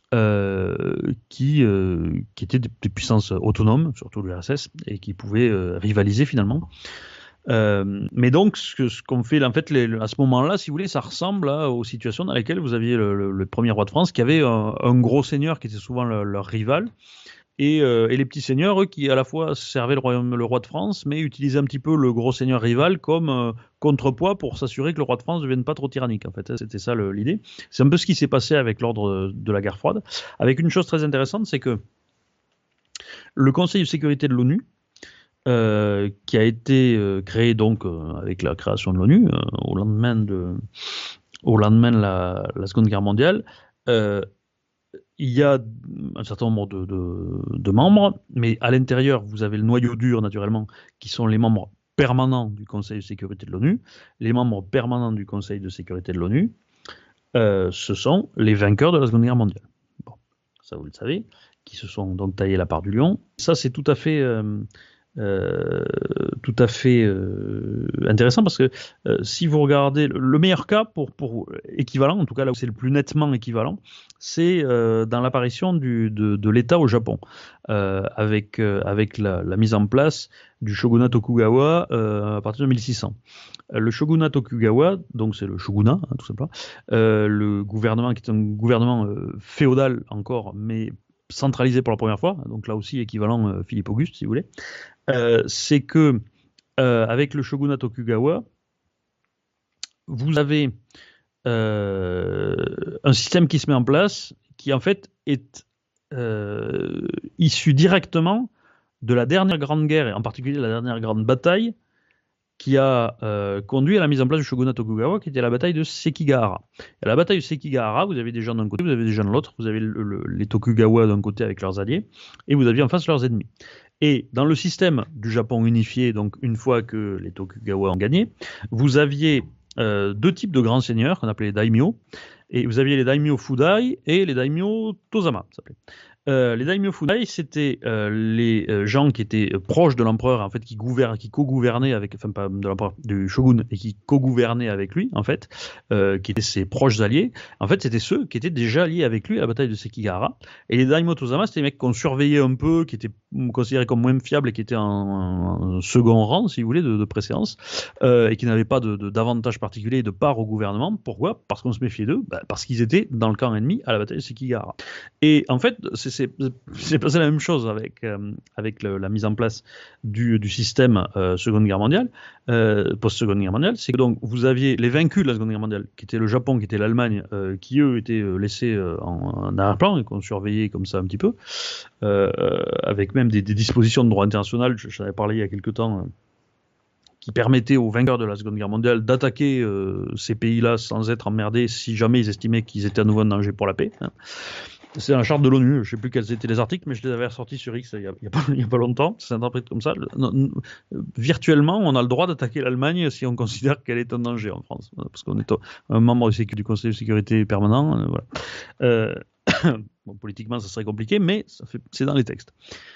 qui étaient des puissances autonomes, surtout l'URSS, et qui pouvaient rivaliser finalement. Mais donc, ce qu'on fait en fait à ce moment-là, si vous voulez, ça ressemble aux situations dans lesquelles vous aviez le premier roi de France qui avait un gros seigneur qui était souvent leur rival, et les petits seigneurs, eux, qui à la fois servaient le roi de France, mais utilisaient un petit peu le gros seigneur rival comme contrepoids pour s'assurer que le roi de France ne devienne pas trop tyrannique. En fait, c'était ça l'idée. C'est un peu ce qui s'est passé avec l'ordre de la guerre froide, avec une chose très intéressante, c'est que le Conseil de sécurité de l'ONU, qui a été créé donc avec la création de l'ONU au lendemain de la Seconde Guerre mondiale, il y a un certain nombre de membres, mais à l'intérieur, vous avez le noyau dur, naturellement, qui sont les membres permanents du Conseil de sécurité de l'ONU. Les membres permanents du Conseil de sécurité de l'ONU, ce sont les vainqueurs de la Seconde Guerre mondiale. Bon, ça vous le savez, qui se sont donc taillés la part du lion. Ça, c'est tout à fait intéressant parce que si vous regardez le meilleur cas pour équivalent, en tout cas là où c'est le plus nettement équivalent, c'est dans l'apparition de l'État au Japon, avec la mise en place du shogunat Tokugawa à partir de 1600. Le shogunat Tokugawa, donc c'est le shogunat, hein, tout simplement, le gouvernement qui est un gouvernement féodal encore, mais centralisé pour la première fois, donc là aussi équivalent Philippe Auguste, si vous voulez. C'est que avec le shogunat Tokugawa, vous avez un système qui se met en place qui en fait est issu directement de la dernière grande guerre, et en particulier la dernière grande bataille qui a conduit à la mise en place du shogunat Tokugawa, qui était la bataille de Sekigahara. Et à la bataille de Sekigahara, vous avez des gens d'un côté, vous avez des gens de l'autre, vous avez les Tokugawa d'un côté avec leurs alliés, et vous aviez en face leurs ennemis. Et dans le système du Japon unifié, donc une fois que les Tokugawa ont gagné, vous aviez deux types de grands seigneurs qu'on appelait les daimyo, et vous aviez les daimyo Fudai et les daimyo Tozama, ça s'appelait. Les daimyo Fudai, c'était les gens qui étaient proches de l'empereur, en fait, qui co-gouvernaient avec, enfin pas de l'empereur, du shogun, et qui co-gouvernaient avec lui, en fait, qui étaient ses proches alliés. En fait, c'était ceux qui étaient déjà liés avec lui à la bataille de Sekigahara. Et les daimyo Tozama, c'était les mecs qu'on surveillait un peu, qui étaient considérés comme moins fiables et qui étaient en second rang, si vous voulez, de préséance, et qui n'avaient pas d'avantage particulier de part au gouvernement. Pourquoi? Parce qu'on se méfiait d'eux, parce qu'ils étaient dans le camp ennemi à la bataille de Sekigahara. Et en fait, c'est passé la même chose avec la mise en place du système Seconde Guerre mondiale, post-Seconde Guerre mondiale. C'est que donc vous aviez les vaincus de la Seconde Guerre mondiale, qui étaient le Japon, qui était l'Allemagne, qui eux étaient laissés en arrière-plan et qu'on surveillait comme ça un petit peu, avec même des dispositions de droit international. J'en avais parlé il y a quelque temps. Qui permettaient aux vainqueurs de la Seconde Guerre mondiale d'attaquer ces pays-là sans être emmerdés si jamais ils estimaient qu'ils étaient à nouveau en danger pour la paix. Hein. C'est un charte de l'ONU, je ne sais plus quels étaient les articles, mais je les avais ressortis sur X il y a pas longtemps, c'est interprété comme ça. Virtuellement, on a le droit d'attaquer l'Allemagne si on considère qu'elle est un danger en France, parce qu'on est un membre du Conseil de sécurité permanent. Voilà. Bon, politiquement, ça serait compliqué, mais c'est dans les textes.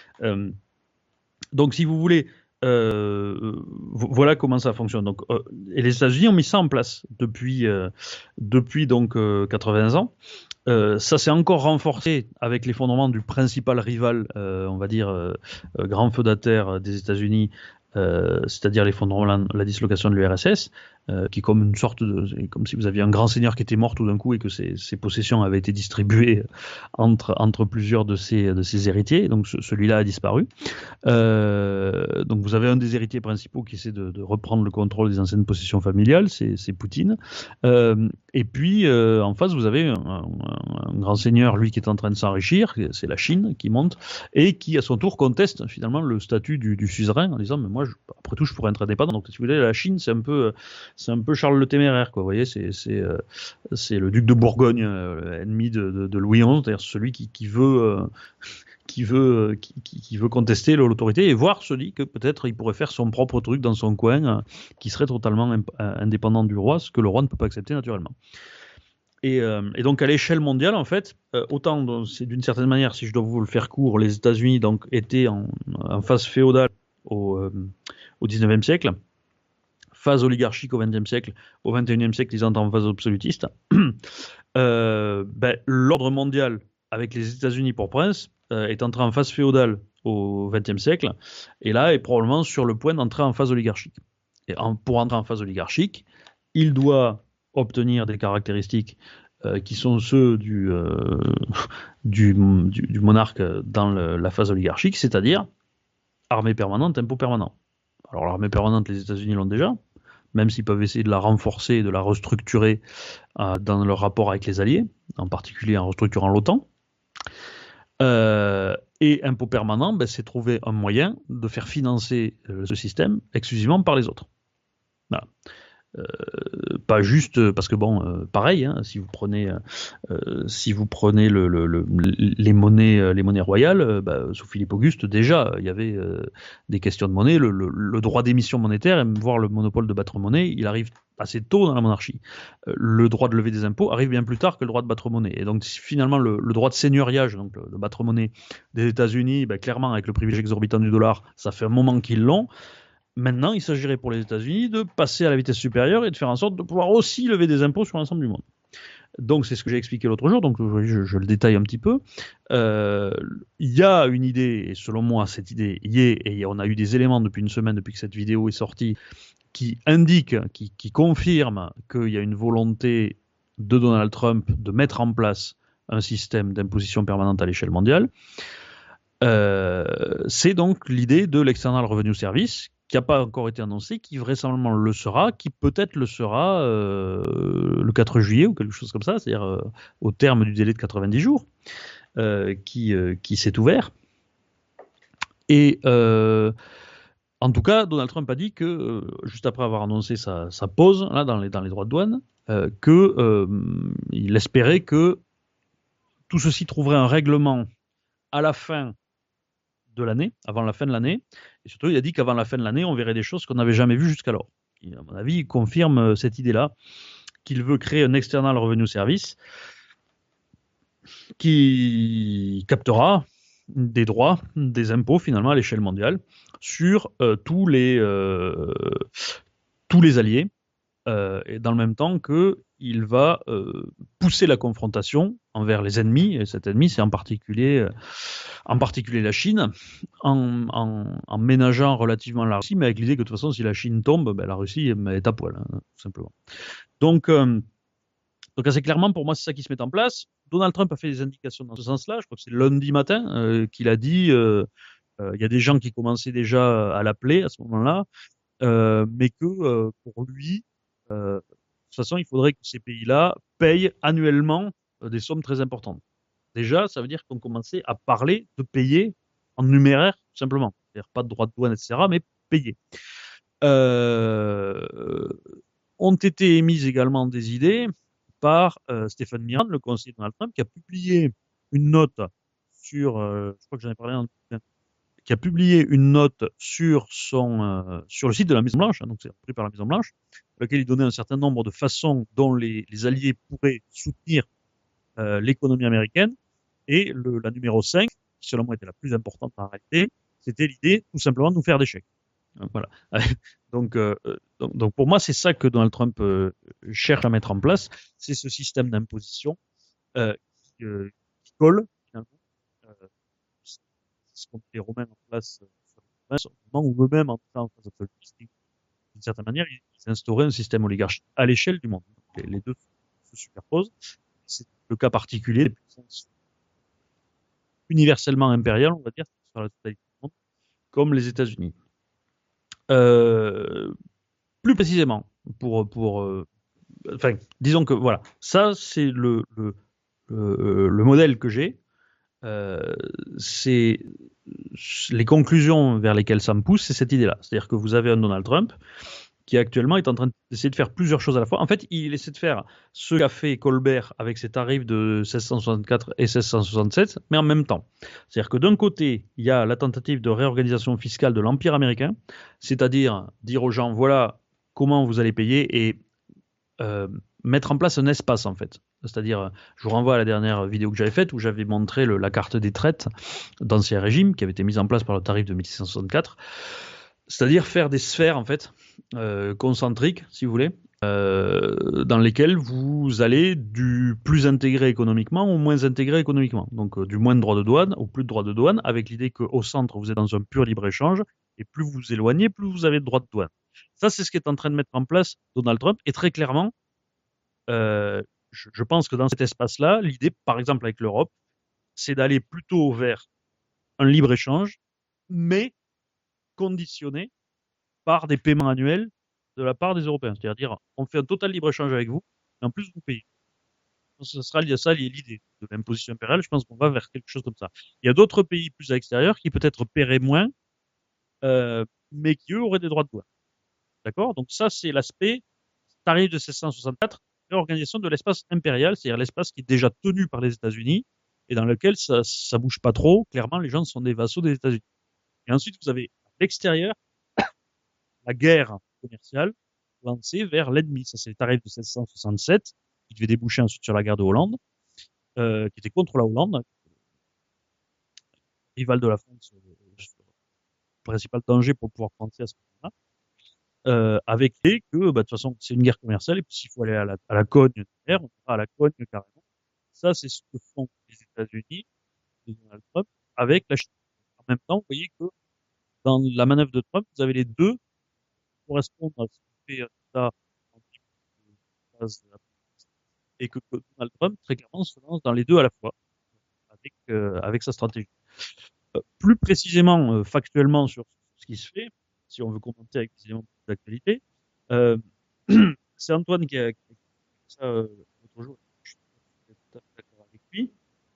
Donc, si vous voulez, voilà comment ça fonctionne. Donc, et les États-Unis ont mis ça en place depuis donc 80 ans. Ça s'est encore renforcé avec l'effondrement du principal rival, on va dire, grand feudataire des États-Unis, c'est-à-dire l'effondrement, la dislocation de l'URSS. qui est comme une sorte de, c'est comme si vous aviez un grand seigneur qui était mort tout d'un coup et que ses possessions avaient été distribuées entre plusieurs de ses héritiers. Donc celui-là a disparu. Donc vous avez un des héritiers principaux qui essaie de reprendre le contrôle des anciennes possessions familiales, c'est Poutine. Et puis en face vous avez un grand seigneur, lui qui est en train de s'enrichir, c'est la Chine qui monte et qui à son tour conteste finalement le statut du suzerain en disant mais moi après tout je pourrais être indépendant. Donc si vous voulez la Chine c'est un peu Charles le Téméraire quoi. Vous voyez c'est le duc de Bourgogne, ennemi de Louis XI, c'est-à-dire celui qui veut contester l'autorité et voir se dit que peut-être il pourrait faire son propre truc dans son coin qui serait totalement indépendant du roi, ce que le roi ne peut pas accepter naturellement. Et donc à l'échelle mondiale, en fait, autant c'est d'une certaine manière, si je dois vous le faire court, les États-Unis donc étaient en phase féodale au 19e siècle, phase oligarchique au 20e siècle, au 21e siècle ils entrent en phase absolutiste. L'ordre mondial avec les États-Unis pour prince est entré en phase féodale au XXe siècle et là est probablement sur le point d'entrer en phase oligarchique. Et pour entrer en phase oligarchique, il doit obtenir des caractéristiques qui sont ceux du monarque dans la phase oligarchique, c'est-à-dire armée permanente, impôt permanent. Alors l'armée permanente, les États-Unis l'ont déjà, même s'ils peuvent essayer de la renforcer, de la restructurer dans leur rapport avec les alliés, en particulier en restructurant l'OTAN. Et impôt permanent, c'est trouver un moyen de faire financer ce système exclusivement par les autres. Voilà. Pas juste parce que pareil, hein, si vous prenez les monnaies royales, sous Philippe Auguste déjà il y avait des questions de monnaie, le droit d'émission monétaire, voire le monopole de battre monnaie, il arrive assez tôt dans la monarchie. Le droit de lever des impôts arrive bien plus tard que le droit de battre monnaie. Et donc finalement le droit de seigneuriage, donc de battre monnaie des États-Unis, clairement avec le privilège exorbitant du dollar, ça fait un moment qu'ils l'ont. Maintenant, il s'agirait pour les États-Unis de passer à la vitesse supérieure et de faire en sorte de pouvoir aussi lever des impôts sur l'ensemble du monde. Donc, c'est ce que j'ai expliqué l'autre jour, donc je le détaille un petit peu. Il y a une idée, et selon moi, cette idée y est, et on a eu des éléments depuis une semaine, depuis que cette vidéo est sortie, qui indiquent, qui confirment qu'il y a une volonté de Donald Trump de mettre en place un système d'imposition permanente à l'échelle mondiale. C'est donc l'idée de l'External Revenue Service, qui n'a pas encore été annoncé, qui vraisemblablement le sera, qui peut-être le sera le 4 juillet ou quelque chose comme ça, c'est-à-dire au terme du délai de 90 jours, qui s'est ouvert. Et en tout cas, Donald Trump a dit que, juste après avoir annoncé sa pause là, dans les droits de douane, qu'il espérait que tout ceci trouverait un règlement à la fin de l'année, avant la fin de l'année. Et surtout, il a dit qu'avant la fin de l'année, on verrait des choses qu'on n'avait jamais vues jusqu'alors. Et à mon avis, il confirme cette idée-là, qu'il veut créer un External Revenue Service qui captera des droits, des impôts finalement à l'échelle mondiale sur tous les alliés, et dans le même temps qu'il va pousser la confrontation envers les ennemis, et cet ennemi c'est en particulier la Chine, en ménageant relativement la Russie, mais avec l'idée que de toute façon si la Chine tombe, la Russie est à poil, hein, tout simplement. Donc assez clairement, pour moi, c'est ça qui se met en place. Donald Trump a fait des indications dans ce sens-là. Je crois que c'est lundi matin qu'il a dit il y a des gens qui commençaient déjà à l'appeler à ce moment-là, mais que pour lui, de toute façon, il faudrait que ces pays-là payent annuellement des sommes très importantes. Déjà, ça veut dire qu'on commençait à parler de payer en numéraire, tout simplement. C'est-à-dire pas de droits de douane, etc., mais payer. Ont été émises également des idées par Stephen Miran, le conseiller de Donald Trump, qui a publié une note sur, je crois que j'en ai parlé, qui a publié une note sur le site de la Maison Blanche, hein, donc c'est repris par la Maison Blanche, dans laquelle il donnait un certain nombre de façons dont les alliés pourraient soutenir l'économie américaine. Et la numéro 5, qui selon moi était la plus importante en réalité, c'était l'idée tout simplement de nous faire des chèques. Voilà. Donc pour moi, c'est ça que Donald Trump cherche à mettre en place, c'est ce système d'imposition qui colle finalement. C'est ce qu'ont les Romains en place sur le moment où eux-mêmes entraient en phase absolutiste. d'une certaine manière, ils instauraient un système oligarchique à l'échelle du monde. Les deux se superposent. C'est le cas particulier des puissances universellement impériales, on va dire, sur la totalité du monde, comme les États-Unis. Plus précisément, enfin, disons que voilà, ça c'est le modèle que j'ai. C'est les conclusions vers lesquelles ça me pousse, c'est cette idée-là. C'est-à-dire que vous avez un Donald Trump qui actuellement est en train d'essayer de faire plusieurs choses à la fois. En fait, il essaie de faire ce qu'a fait Colbert avec ses tarifs de 1664 et 1667, mais en même temps. C'est-à-dire que d'un côté, il y a la tentative de réorganisation fiscale de l'Empire américain, c'est-à-dire dire aux gens, voilà comment vous allez payer et mettre en place un espace, en fait. C'est-à-dire, je vous renvoie à la dernière vidéo que j'avais faite où j'avais montré la carte des traites d'Ancien Régime qui avait été mise en place par le tarif de 1664. C'est-à-dire faire des sphères, en fait, concentriques, si vous voulez, dans lesquelles vous allez du plus intégré économiquement au moins intégré économiquement. Donc, du moins de droits de douane au plus de droits de douane, avec l'idée qu'au centre, vous êtes dans un pur libre-échange, et plus vous vous éloignez, plus vous avez de droits de douane. Ça, c'est ce qu'est en train de mettre en place Donald Trump, et très clairement, je pense que dans cet espace-là, l'idée, par exemple avec l'Europe, c'est d'aller plutôt vers un libre-échange, mais conditionné par des paiements annuels de la part des Européens. C'est-à-dire, on fait un total libre-échange avec vous, et en plus vous payez. Ce sera ça l'idée de l'imposition impériale. Je pense qu'on va vers quelque chose comme ça. Il y a d'autres pays plus à l'extérieur qui peut-être paieraient moins, mais qui eux auraient des droits de douane. D'accord? Donc ça, c'est l'aspect tarif de 1664, réorganisation de l'espace impérial, c'est-à-dire l'espace qui est déjà tenu par les États-Unis et dans lequel ça bouge pas trop. Clairement, les gens sont des vassaux des États-Unis. Et ensuite, vous avez à l'extérieur la guerre commerciale lancée vers l'ennemi. Ça, c'est les tarifs de 1667 qui devaient déboucher ensuite sur la guerre de Hollande, qui était contre la Hollande, rival de la France, principal danger pour le pouvoir français à ce moment-là. Avec l'idée que de toute façon c'est une guerre commerciale et puis s'il faut aller à la cogne de guerre, on va à la cogne carrément. Ça, c'est ce que font les États-Unis de Donald Trump avec la Chine. En même temps, vous voyez que dans la manœuvre de Trump, vous avez les deux qui correspondent à ce que fait ça en type de phase et que Donald Trump, très clairement, se lance dans les deux à la fois avec sa stratégie. Plus précisément, factuellement, sur ce qui se fait, si on veut commenter avec des éléments d'actualité, c'est Antoine qui a dit ça l'autre jour. Je suis tout à fait d'accord avec lui.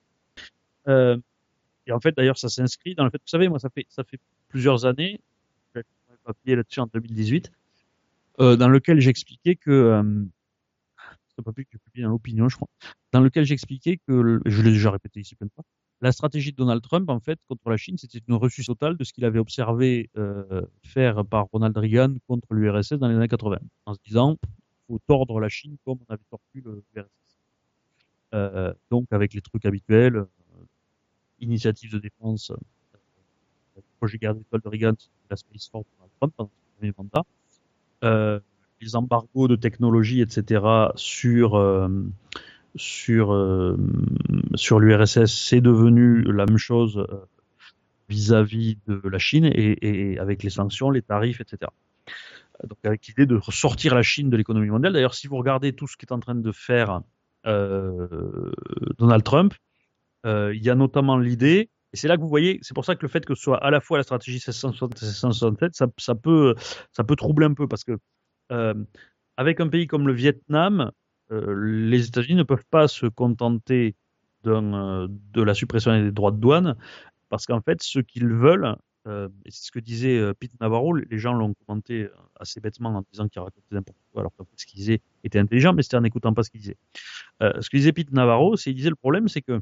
Et en fait, d'ailleurs, ça s'inscrit dans le fait, vous savez, moi, ça fait plusieurs années, j'ai fait un papier là-dessus en 2018, dans lequel j'expliquais que, c'est un papier que j'ai publié dans l'opinion, je crois, dans lequel j'expliquais que, je l'ai déjà répété ici plein de fois, la stratégie de Donald Trump, en fait, contre la Chine, c'était une refus totale de ce qu'il avait observé faire par Ronald Reagan contre l'URSS dans les années 80, en se disant, il faut tordre la Chine comme on avait tordu l'URSS. Donc, avec les trucs habituels, initiative de défense, projet guerre d'étoile de Reagan, la Space Force de Donald Trump pendant son premier mandat. Les embargos de technologie, etc., sur l'URSS, c'est devenu la même chose vis-à-vis de la Chine et avec les sanctions, les tarifs, etc. Donc avec l'idée de sortir la Chine de l'économie mondiale. D'ailleurs, si vous regardez tout ce qu'est en train de faire Donald Trump, il y a notamment l'idée, et c'est là que vous voyez, c'est pour ça que le fait que ce soit à la fois la stratégie 1660 et 1667, ça peut troubler un peu parce que avec un pays comme le Vietnam, les États-Unis ne peuvent pas se contenter de la suppression des droits de douane parce qu'en fait, ce qu'ils veulent, et c'est ce que disait Pete Navarro, les gens l'ont commenté assez bêtement en disant qu'il racontait n'importe quoi, alors qu'en fait, ce qu'il disait était intelligent, mais c'était en n'écoutant pas ce qu'il disait. Ce que disait Pete Navarro, c'est qu'il disait le problème, c'est que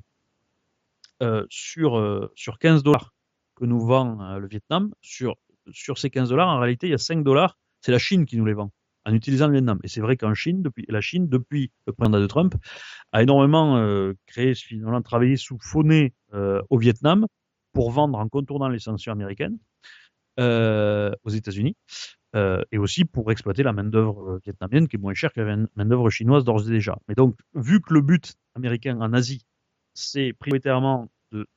sur 15 dollars que nous vend le Vietnam, sur ces 15 dollars, en réalité, il y a 5 dollars, c'est la Chine qui nous les vend en utilisant le Vietnam. Et c'est vrai qu'en Chine, la Chine, depuis le mandat de Trump, a énormément finalement travaillé sous faux nez au Vietnam pour vendre en contournant les sanctions américaines aux États-Unis. Et aussi pour exploiter la main-d'œuvre vietnamienne qui est moins chère que la main-d'œuvre chinoise d'ores et déjà. Mais donc, vu que le but américain en Asie, c'est prioritairement de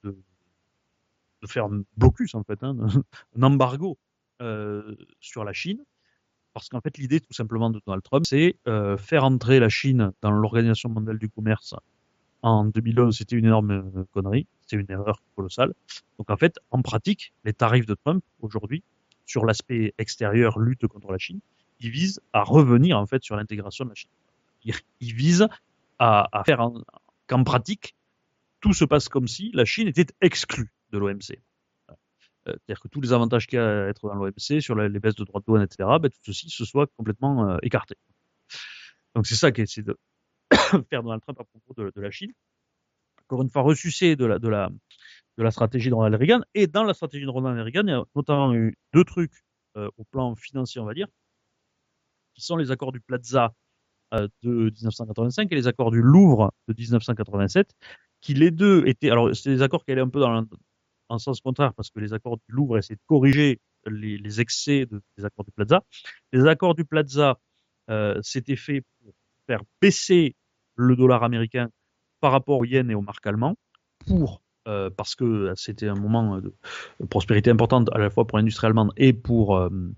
faire un blocus, en fait, un embargo sur la Chine, Parce qu'en fait, l'idée tout simplement de Donald Trump, c'est faire entrer la Chine dans l'Organisation mondiale du commerce en 2011, c'était une énorme connerie, c'était une erreur colossale. Donc en fait, en pratique, les tarifs de Trump aujourd'hui, sur l'aspect extérieur, lutte contre la Chine, ils visent à revenir en fait sur l'intégration de la Chine. Ils visent à faire qu'en pratique, tout se passe comme si la Chine était exclue de l'OMC. C'est-à-dire que tous les avantages qu'il y a à être dans l'OMC, sur les baisses de droits de douane, etc., tout ceci se soit complètement écarté. Donc c'est ça qu'essaie de faire Donald Trump à propos de la Chine. Encore une fois, ressucé de la stratégie de Ronald Reagan. Et dans la stratégie de Ronald Reagan, il y a notamment eu deux trucs au plan financier, on va dire, qui sont les accords du Plaza de 1985 et les accords du Louvre de 1987, qui les deux étaient... Alors, c'était des accords qui allaient un peu en sens contraire, parce que les accords du Louvre essaient de corriger les excès des accords du Plaza. Les accords du Plaza s'étaient faits pour faire baisser le dollar américain par rapport au yen et aux marques allemandes, parce que c'était un moment de prospérité importante à la fois pour l'industrie allemande et pour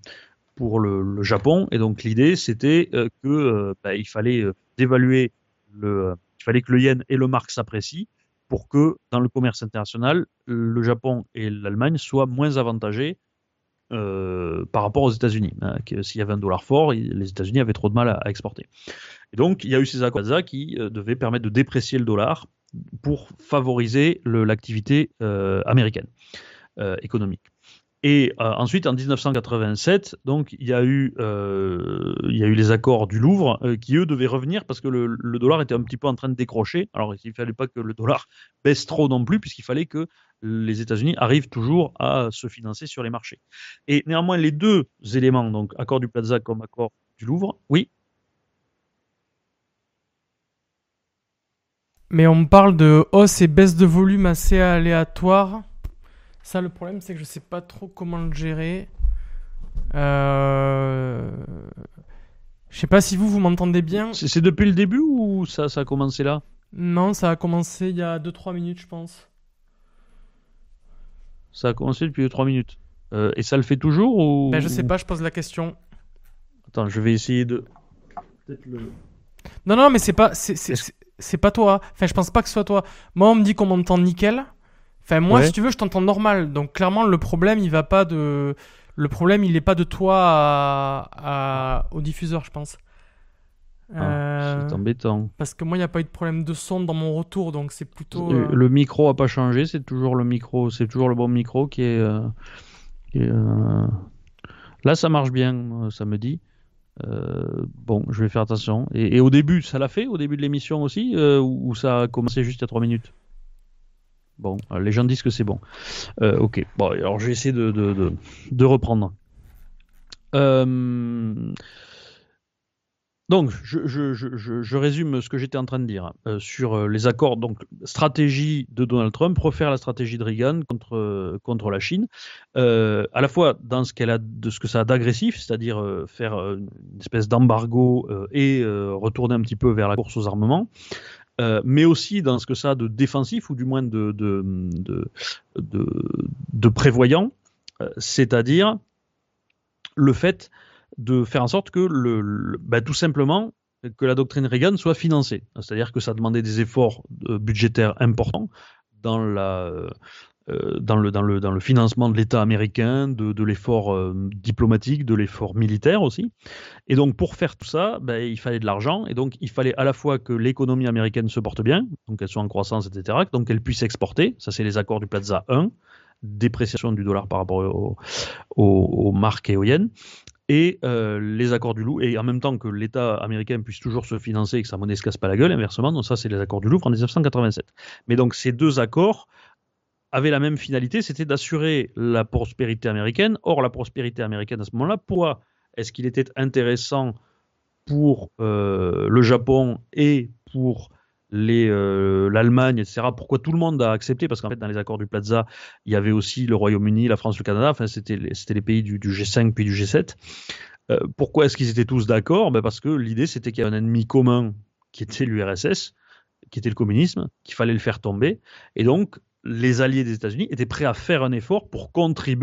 le Japon. Et donc l'idée, c'était il fallait dévaluer il fallait que le yen et le mark s'apprécient pour que dans le commerce international, le Japon et l'Allemagne soient moins avantagés par rapport aux États-Unis. S'il y avait un dollar fort, les États-Unis avaient trop de mal à exporter. Et donc, il y a eu ces accords qui devaient permettre de déprécier le dollar pour favoriser l'activité américaine économique. Et ensuite, en 1987, donc il y a eu les accords du Louvre qui eux devaient revenir parce que le dollar était un petit peu en train de décrocher. Alors il ne fallait pas que le dollar baisse trop non plus, puisqu'il fallait que les États-Unis arrivent toujours à se financer sur les marchés. Et néanmoins, les deux éléments, donc accord du Plaza comme accord du Louvre, oui. Mais on me parle de hausse et baisse de volume assez aléatoire. Ça, le problème, c'est que je sais pas trop comment le gérer. Je sais pas si vous m'entendez bien. C'est depuis le début ou ça a commencé là? Non, ça a commencé il y a 2-3 minutes, je pense. Ça a commencé depuis 3 minutes. Et ça le fait toujours ou... Ben, je sais pas, je pose la question. Attends, je vais essayer de... Peut-être le... Non, mais c'est pas toi. Enfin, je pense pas que ce soit toi. Moi, on me dit qu'on m'entend nickel. Enfin, moi, Ouais. si tu veux, je t'entends normal. Donc, clairement, le problème, il est pas de toi au diffuseur, je pense. C'est embêtant. Parce que moi, il n'y a pas eu de problème de son dans mon retour, donc c'est plutôt... Le micro a pas changé, c'est toujours le bon micro qui est... Là, ça marche bien, ça me dit. Bon, je vais faire attention. Et au début, ça l'a fait, au début de l'émission aussi, ou ça a commencé juste il y a 3 minutes? Bon, les gens disent que c'est bon. Ok, bon, alors je vais essayer de reprendre. Donc, je résume ce que j'étais en train de dire sur les accords. Donc, stratégie de Donald Trump, refaire la stratégie de Reagan contre la Chine, à la fois dans ce que ça a d'agressif, c'est-à-dire faire une espèce d'embargo et retourner un petit peu vers la course aux armements, mais aussi dans ce que ça a de défensif ou du moins de prévoyant, c'est-à-dire le fait de faire en sorte que tout simplement que la doctrine Reagan soit financée. C'est-à-dire que ça demandait des efforts budgétaires importants dans le financement de l'État américain, de l'effort diplomatique, de l'effort militaire aussi. Et donc pour faire tout ça, il fallait de l'argent, et donc il fallait à la fois que l'économie américaine se porte bien, donc qu'elle soit en croissance, etc., donc qu'elle puisse exporter. Ça, c'est les accords du Plaza 1, dépréciation du dollar par rapport aux marques et aux yens. Et les accords du Louvre, et en même temps que l'État américain puisse toujours se financer et que sa monnaie se casse pas la gueule, inversement. Donc ça, c'est les accords du Louvre en 1987. Mais donc ces deux accords avaient la même finalité, c'était d'assurer la prospérité américaine. Or, la prospérité américaine à ce moment-là, pourquoi est-ce qu'il était intéressant pour le Japon et pour l'Allemagne, etc. Pourquoi tout le monde a accepté? Parce qu'en fait, dans les accords du Plaza, il y avait aussi le Royaume-Uni, la France, le Canada. Enfin, c'était les pays du G5 puis du G7. Pourquoi est-ce qu'ils étaient tous d'accord? Parce que l'idée, c'était qu'il y avait un ennemi commun qui était l'URSS, qui était le communisme, qu'il fallait le faire tomber. Et donc, les alliés des États-Unis étaient prêts à faire un effort pour contribuer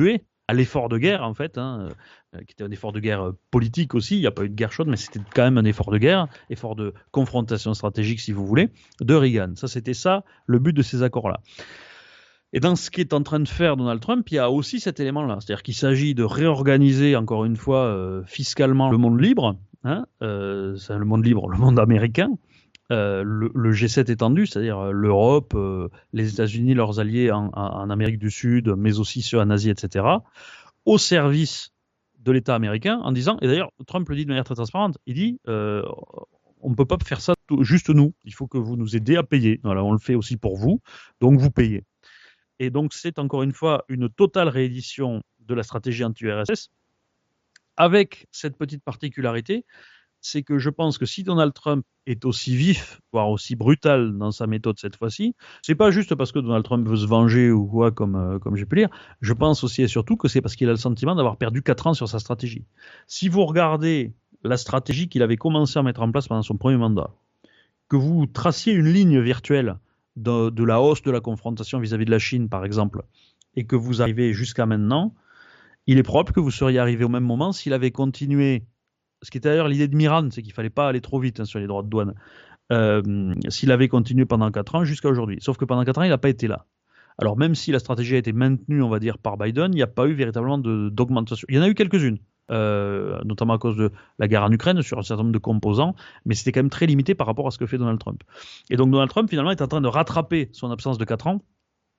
à l'effort de guerre, en fait, qui était un effort de guerre politique aussi. Il n'y a pas eu de guerre chaude, mais c'était quand même un effort de guerre, effort de confrontation stratégique, si vous voulez, de Reagan. C'était ça, le but de ces accords-là. Et dans ce qu'est en train de faire Donald Trump, il y a aussi cet élément-là. C'est-à-dire qu'il s'agit de réorganiser, encore une fois, fiscalement le monde libre, c'est le monde libre, le monde américain, le G7 étendu, c'est-à-dire l'Europe, les États-Unis, leurs alliés en Amérique du Sud, mais aussi ceux en Asie, etc., au service de l'État américain, en disant, et d'ailleurs Trump le dit de manière très transparente, il dit on ne peut pas faire ça juste nous, il faut que vous nous aidiez à payer. Voilà, on le fait aussi pour vous, donc vous payez. Et donc c'est encore une fois une totale réédition de la stratégie anti-URSS, avec cette petite particularité, c'est que je pense que si Donald Trump est aussi vif, voire aussi brutal dans sa méthode cette fois-ci, c'est pas juste parce que Donald Trump veut se venger ou quoi, comme j'ai pu lire. Je pense aussi et surtout que c'est parce qu'il a le sentiment d'avoir perdu 4 ans sur sa stratégie. Si vous regardez la stratégie qu'il avait commencé à mettre en place pendant son premier mandat, que vous traciez une ligne virtuelle de la hausse de la confrontation vis-à-vis de la Chine, par exemple, et que vous arrivez jusqu'à maintenant, il est probable que vous seriez arrivé au même moment s'il avait continué. Ce qui était d'ailleurs l'idée de Miran, c'est qu'il ne fallait pas aller trop vite sur les droits de douane. S'il avait continué pendant 4 ans jusqu'à aujourd'hui. Sauf que pendant 4 ans, il n'a pas été là. Alors même si la stratégie a été maintenue, on va dire, par Biden, il n'y a pas eu véritablement d'augmentation. Il y en a eu quelques-unes, notamment à cause de la guerre en Ukraine, sur un certain nombre de composants, mais c'était quand même très limité par rapport à ce que fait Donald Trump. Et donc Donald Trump, finalement, est en train de rattraper son absence de 4 ans.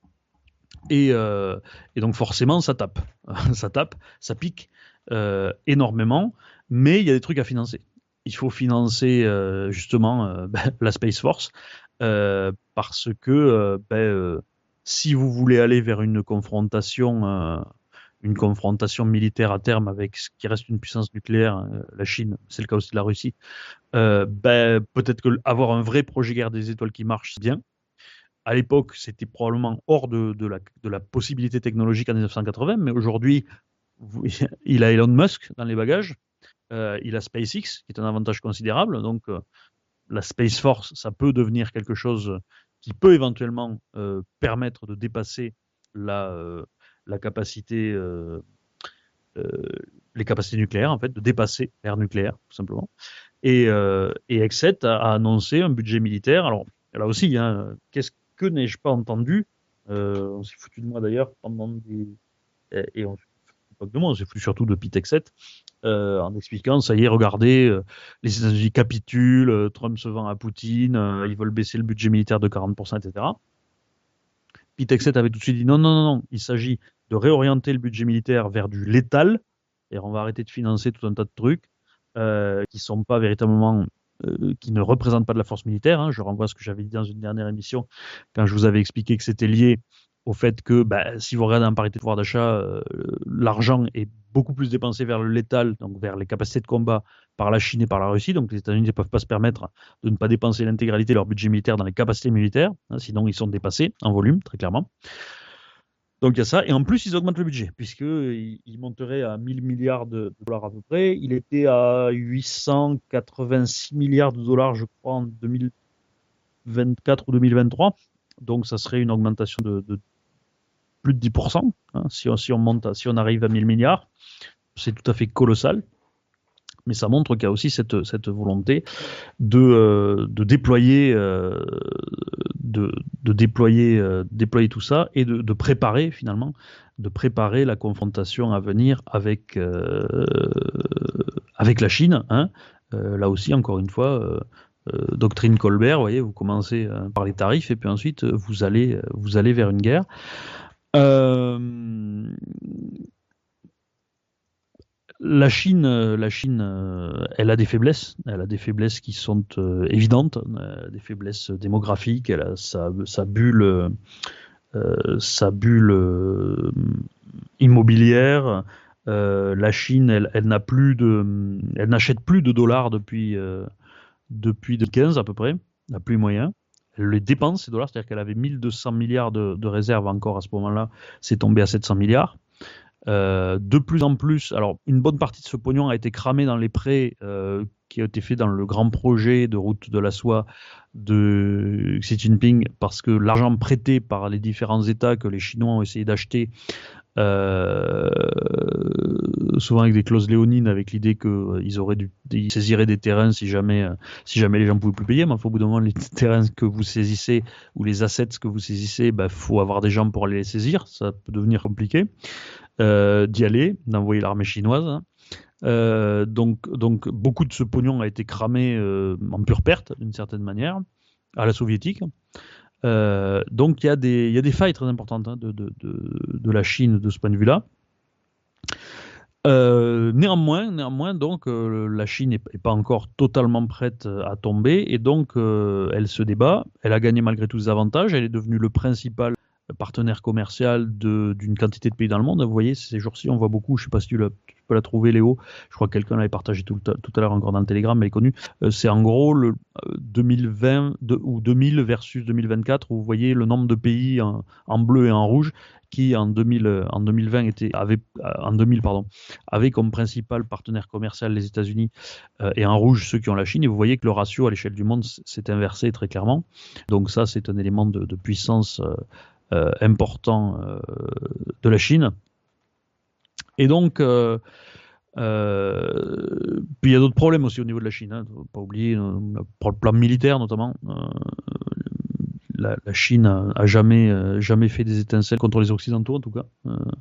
Et donc forcément, ça tape. Ça pique énormément. Mais il y a des trucs à financer. Il faut financer justement la Space Force parce que si vous voulez aller vers une confrontation militaire à terme avec ce qui reste une puissance nucléaire, la Chine, c'est le cas aussi de la Russie, peut-être que avoir un vrai projet guerre des étoiles qui marche, c'est bien. À l'époque, c'était probablement hors de la possibilité technologique en 1980, mais aujourd'hui, il a Elon Musk dans les bagages. Il a SpaceX, qui est un avantage considérable. Donc, la Space Force, ça peut devenir quelque chose qui peut éventuellement permettre de dépasser la capacité, les capacités nucléaires, en fait, de dépasser l'ère nucléaire, tout simplement. Et Exet a annoncé un budget militaire. Alors, là aussi, qu'est-ce que n'ai-je pas entendu on s'est foutu de moi d'ailleurs pendant des... Et on de moi, on s'est foutu surtout de Pete Exet, en expliquant, ça y est, regardez, les États-Unis capitulent, Trump se vend à Poutine, ils veulent baisser le budget militaire de 40%, etc. Pete Exet avait tout de suite dit non, il s'agit de réorienter le budget militaire vers du létal, et on va arrêter de financer tout un tas de trucs qui sont pas véritablement, qui ne représentent pas de la force militaire. Je renvoie à ce que j'avais dit dans une dernière émission, quand je vous avais expliqué que c'était lié au fait que si vous regardez en parité de pouvoir d'achat, l'argent est beaucoup plus dépensé vers le létal, donc vers les capacités de combat par la Chine et par la Russie. Donc les États-Unis ne peuvent pas se permettre de ne pas dépenser l'intégralité de leur budget militaire dans les capacités militaires, sinon ils sont dépassés en volume, très clairement. Donc il y a ça, et en plus ils augmentent le budget, puisqu'il monterait à 1000 milliards de dollars à peu près. Il était à 886 milliards de dollars, je crois, en 2024 ou 2023. Donc ça serait une augmentation de plus de 10%, si on arrive à 1000 milliards, c'est tout à fait colossal. Mais ça montre qu'il y a aussi cette volonté de déployer, déployer tout ça et de préparer finalement, la confrontation à venir avec la Chine. Là aussi, encore une fois. Doctrine Colbert, vous voyez, vous commencez par les tarifs et puis ensuite vous allez vers une guerre. La Chine, elle a des faiblesses. Elle a des faiblesses qui sont évidentes, des faiblesses démographiques. Elle a sa bulle immobilière. La Chine, elle n'achète plus de dollars depuis 2015 à peu près, n'a plus moyen. Elle les dépense, ces dollars, c'est-à-dire qu'elle avait 1200 milliards de réserves encore à ce moment-là, c'est tombé à 700 milliards. De plus en plus, alors une bonne partie de ce pognon a été cramé dans les prêts qui ont été faits dans le grand projet de route de la soie de Xi Jinping, parce que l'argent prêté par les différents États que les Chinois ont essayé d'acheter souvent avec des clauses léonines, avec l'idée qu'ils saisiraient des terrains si jamais les gens ne pouvaient plus payer. Mais au bout d'un moment, les terrains que vous saisissez ou les assets que vous saisissez, faut avoir des gens pour aller les saisir. Ça peut devenir compliqué d'y aller, d'envoyer l'armée chinoise. Hein. Donc beaucoup de ce pognon a été cramé en pure perte, d'une certaine manière, à la soviétique. Donc il y a des failles très importantes de la Chine de ce point de vue-là. Néanmoins, donc la Chine n'est pas encore totalement prête à tomber et donc elle se débat. Elle a gagné malgré tous les avantages. Elle est devenue le principal partenaire commercial d'une quantité de pays dans le monde. Vous voyez, ces jours-ci, on voit beaucoup. Je ne sais pas si tu peux la trouver, Léo. Je crois que quelqu'un l'avait partagé tout à l'heure encore dans le Telegram, mais elle est connue. C'est en gros le 2020 ou 2000 versus 2024, où vous voyez le nombre de pays en bleu et en rouge qui en 2020 avait comme principal partenaire commercial les États-Unis et en rouge ceux qui ont la Chine. Et vous voyez que le ratio à l'échelle du monde s'est inversé très clairement. Donc ça, c'est un élément de puissance important de la Chine. Et donc, puis il y a d'autres problèmes aussi au niveau de la Chine. Hein. Faut pas oublier, pour le plan militaire notamment, la Chine a jamais fait des étincelles contre les Occidentaux en tout cas.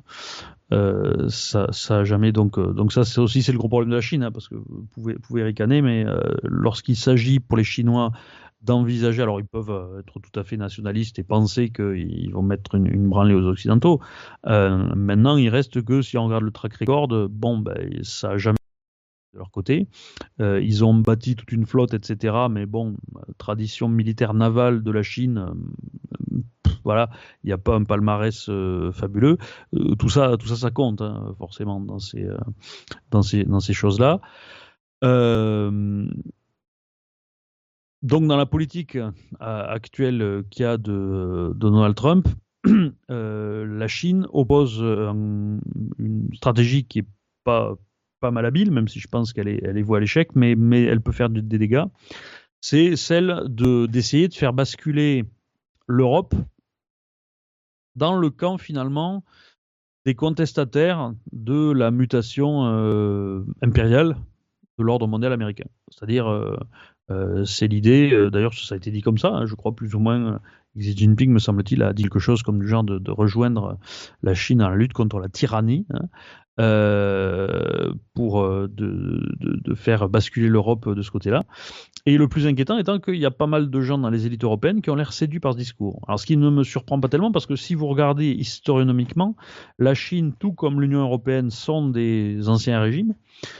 Ça a jamais donc ça c'est le gros problème de la Chine, hein, parce que vous pouvez ricaner, mais lorsqu'il s'agit pour les Chinois d'envisager, alors ils peuvent être tout à fait nationalistes et penser qu'ils vont mettre une branlée aux Occidentaux. Maintenant, il reste que si on regarde le track record, ça a jamais de leur côté. Ils ont bâti toute une flotte, etc. Mais bon, tradition militaire navale de la Chine, voilà, il n'y a pas un palmarès fabuleux. Tout ça compte, hein, forcément, dans ces choses-là. Donc, dans la politique actuelle qu'il y a de Donald Trump, la Chine oppose une stratégie qui est pas mal habile, même si je pense qu'elle est vouée à l'échec, mais elle peut faire des dégâts. C'est celle d'essayer de faire basculer l'Europe dans le camp finalement des contestataires de la mutation impériale de l'ordre mondial américain. C'est-à-dire, c'est l'idée, d'ailleurs ça a été dit comme ça, hein, je crois plus ou moins, Xi Jinping, me semble-t-il, a dit quelque chose comme du genre de rejoindre la Chine dans la lutte contre la tyrannie, hein, pour de faire basculer l'Europe de ce côté-là. Et le plus inquiétant étant qu'il y a pas mal de gens dans les élites européennes qui ont l'air séduits par ce discours. Alors ce qui ne me surprend pas tellement, parce que si vous regardez historiquement, la Chine, tout comme l'Union européenne, sont des anciens régimes,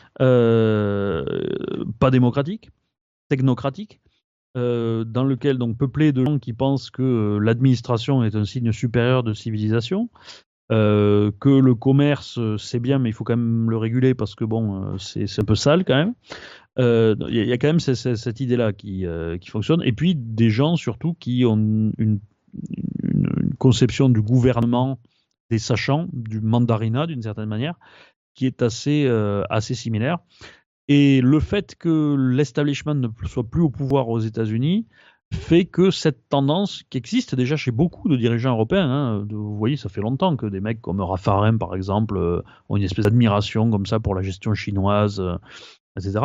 pas démocratiques, technocratiques, dans lequel donc peuplé de gens qui pensent que l'administration est un signe supérieur de civilisation, que le commerce c'est bien mais il faut quand même le réguler parce que bon c'est un peu sale quand même. Il y a quand même cette idée-là qui fonctionne. Et puis des gens surtout qui ont une conception du gouvernement des sachants, du mandarinat d'une certaine manière, qui est assez similaire. Et le fait que l'establishment ne soit plus au pouvoir aux États-Unis fait que cette tendance qui existe déjà chez beaucoup de dirigeants européens, hein, vous voyez, ça fait longtemps que des mecs comme Raffarin, par exemple, ont une espèce d'admiration comme ça pour la gestion chinoise, etc.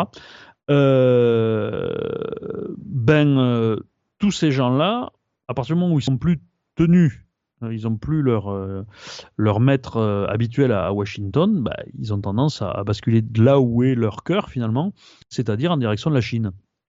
Tous ces gens-là, à partir du moment où ils sont plus tenus, ils n'ont plus leur maître habituel à Washington, ils ont tendance à basculer de là où est leur cœur finalement, c'est-à-dire en direction de la Chine.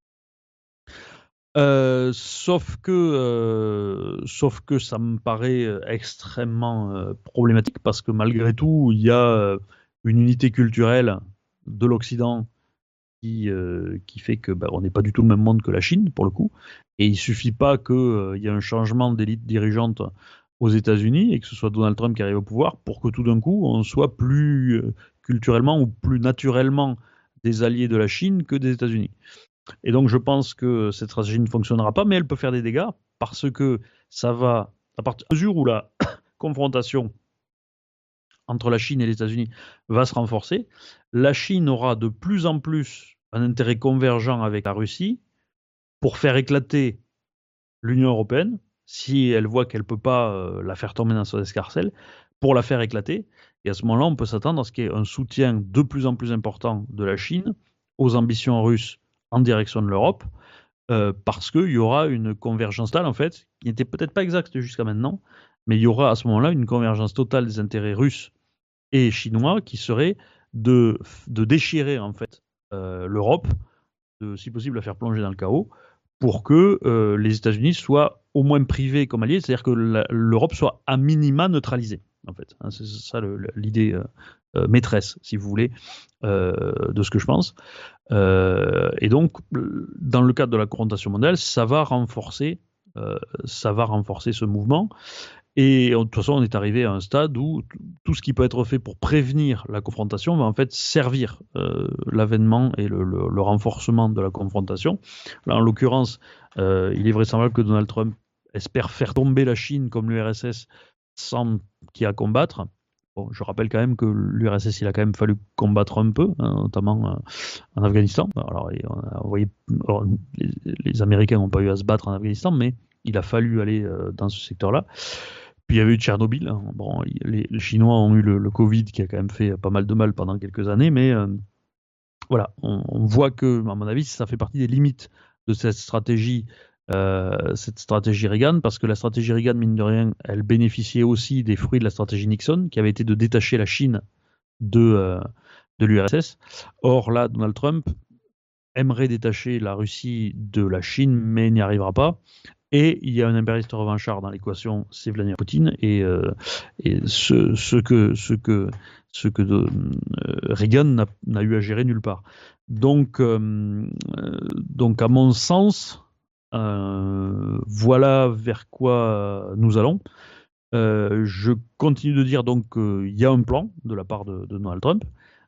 Sauf que ça me paraît extrêmement problématique parce que malgré tout, il y a une unité culturelle de l'Occident qui fait que on n'est pas du tout le même monde que la Chine pour le coup. Et il suffit pas qu'il y ait un changement d'élite dirigeante aux États-Unis et que ce soit Donald Trump qui arrive au pouvoir pour que tout d'un coup on soit plus culturellement ou plus naturellement des alliés de la Chine que des États-Unis. Et donc je pense que cette stratégie ne fonctionnera pas, mais elle peut faire des dégâts parce que ça va, à partir de mesure où la confrontation entre la Chine et les États-Unis va se renforcer, la Chine aura de plus en plus un intérêt convergent avec la Russie pour faire éclater l'Union européenne si elle voit qu'elle ne peut pas la faire tomber dans son escarcelle, pour la faire éclater. Et à ce moment-là, on peut s'attendre à ce qu'il y ait un soutien de plus en plus important de la Chine aux ambitions russes en direction de l'Europe, parce qu'il y aura une convergence totale, en fait, qui n'était peut-être pas exacte jusqu'à maintenant, mais il y aura à ce moment-là une convergence totale des intérêts russes et chinois qui serait de déchirer, en fait, l'Europe, de, si possible, la faire plonger dans le chaos, pour que les États-Unis soient au moins privés comme alliés, c'est-à-dire que l'Europe soit à minima neutralisée, en fait. Hein, c'est ça l'idée maîtresse, si vous voulez, de ce que je pense. Et donc, dans le cadre de la confrontation mondiale, ça va renforcer ce mouvement. Et de toute façon, on est arrivé à un stade où tout ce qui peut être fait pour prévenir la confrontation va en fait servir l'avènement et le renforcement de la confrontation. Là, en l'occurrence, il est vraisemblable que Donald Trump espère faire tomber la Chine comme l'URSS sans qu'il y ait à combattre. Bon, je rappelle quand même que l'URSS, il a quand même fallu combattre un peu, hein, notamment en Afghanistan. Alors, les Américains n'ont pas eu à se battre en Afghanistan, mais il a fallu aller dans ce secteur-là. Puis il y avait eu Tchernobyl. Hein. Bon, les Chinois ont eu le Covid qui a quand même fait pas mal de mal pendant quelques années, mais voilà, on voit que, à mon avis, ça fait partie des limites de cette stratégie Reagan, parce que la stratégie Reagan, mine de rien, elle bénéficiait aussi des fruits de la stratégie Nixon, qui avait été de détacher la Chine de l'URSS. Or là, Donald Trump aimerait détacher la Russie de la Chine, mais n'y arrivera pas. Et il y a un impérialiste revanchard dans l'équation, c'est Vladimir Poutine, et ce que Reagan n'a eu à gérer nulle part. Donc à mon sens, voilà vers quoi nous allons. Je continue de dire donc qu'il y a un plan de la part de Donald Trump.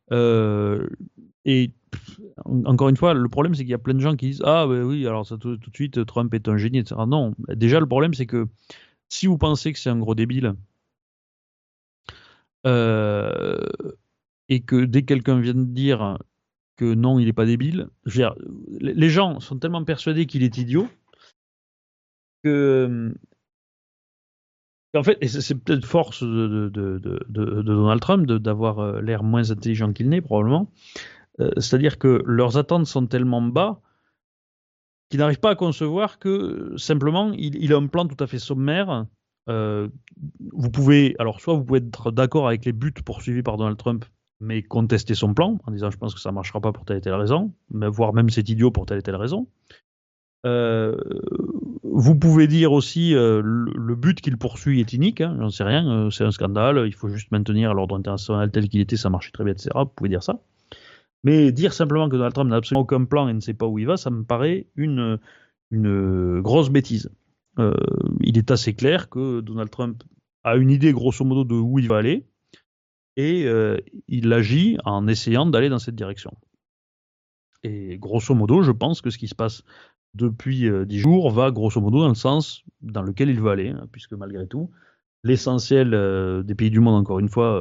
Et encore une fois, le problème c'est qu'il y a plein de gens qui disent ah ben oui, alors ça, tout de suite Trump est un génie, etc. Non, déjà le problème c'est que si vous pensez que c'est un gros débile et que dès que quelqu'un vient de dire que non, il n'est pas débile, je veux dire, les gens sont tellement persuadés qu'il est idiot que en fait, et c'est peut-être force de Donald Trump d'avoir l'air moins intelligent qu'il n'est probablement. C'est-à-dire que leurs attentes sont tellement bas qu'ils n'arrivent pas à concevoir que simplement il a un plan tout à fait sommaire. Vous pouvez être d'accord avec les buts poursuivis par Donald Trump, mais contester son plan en disant je pense que ça ne marchera pas pour telle et telle raison, mais voire même c'est idiot pour telle et telle raison. Vous pouvez dire aussi le but qu'il poursuit est inique, hein, j'en sais rien, c'est un scandale, il faut juste maintenir l'ordre international tel qu'il était, ça marchait très bien, etc. Vous pouvez dire ça. Mais dire simplement que Donald Trump n'a absolument aucun plan et ne sait pas où il va, ça me paraît une grosse bêtise. Il est assez clair que Donald Trump a une idée grosso modo de où il va aller et il agit en essayant d'aller dans cette direction. Et grosso modo, je pense que ce qui se passe depuis 10 jours va grosso modo dans le sens dans lequel il veut aller, hein, puisque malgré tout, l'essentiel des pays du monde, encore une fois,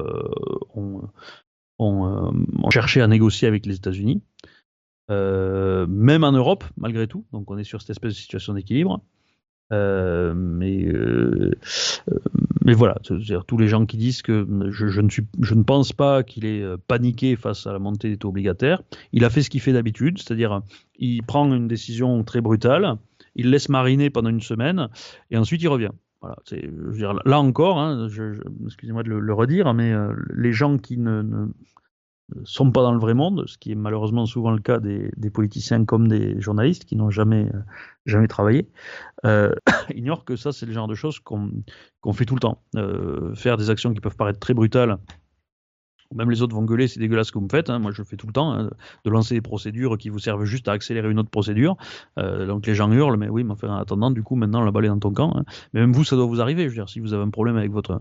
ont cherché à négocier avec les États-Unis, même en Europe, malgré tout. Donc on est sur cette espèce de situation d'équilibre. Mais voilà, c'est-à-dire tous les gens qui disent que je ne pense pas qu'il ait paniqué face à la montée des taux obligataires. Il a fait ce qu'il fait d'habitude, c'est-à-dire il prend une décision très brutale, il laisse mariner pendant une semaine et ensuite il revient. Voilà, je veux dire, là encore, hein, excusez-moi de le redire, mais les gens qui ne sont pas dans le vrai monde, ce qui est malheureusement souvent le cas des politiciens comme des journalistes qui n'ont jamais travaillé, ignorent que ça, c'est le genre de choses qu'on fait tout le temps. Faire des actions qui peuvent paraître très brutales, même les autres vont gueuler, c'est dégueulasse ce que vous me faites, hein, moi je le fais tout le temps, hein, de lancer des procédures qui vous servent juste à accélérer une autre procédure, donc les gens hurlent, mais oui, mais enfin, en attendant, du coup, maintenant, la balle est dans ton camp, hein. Mais même vous, ça doit vous arriver, je veux dire, si vous avez un problème avec votre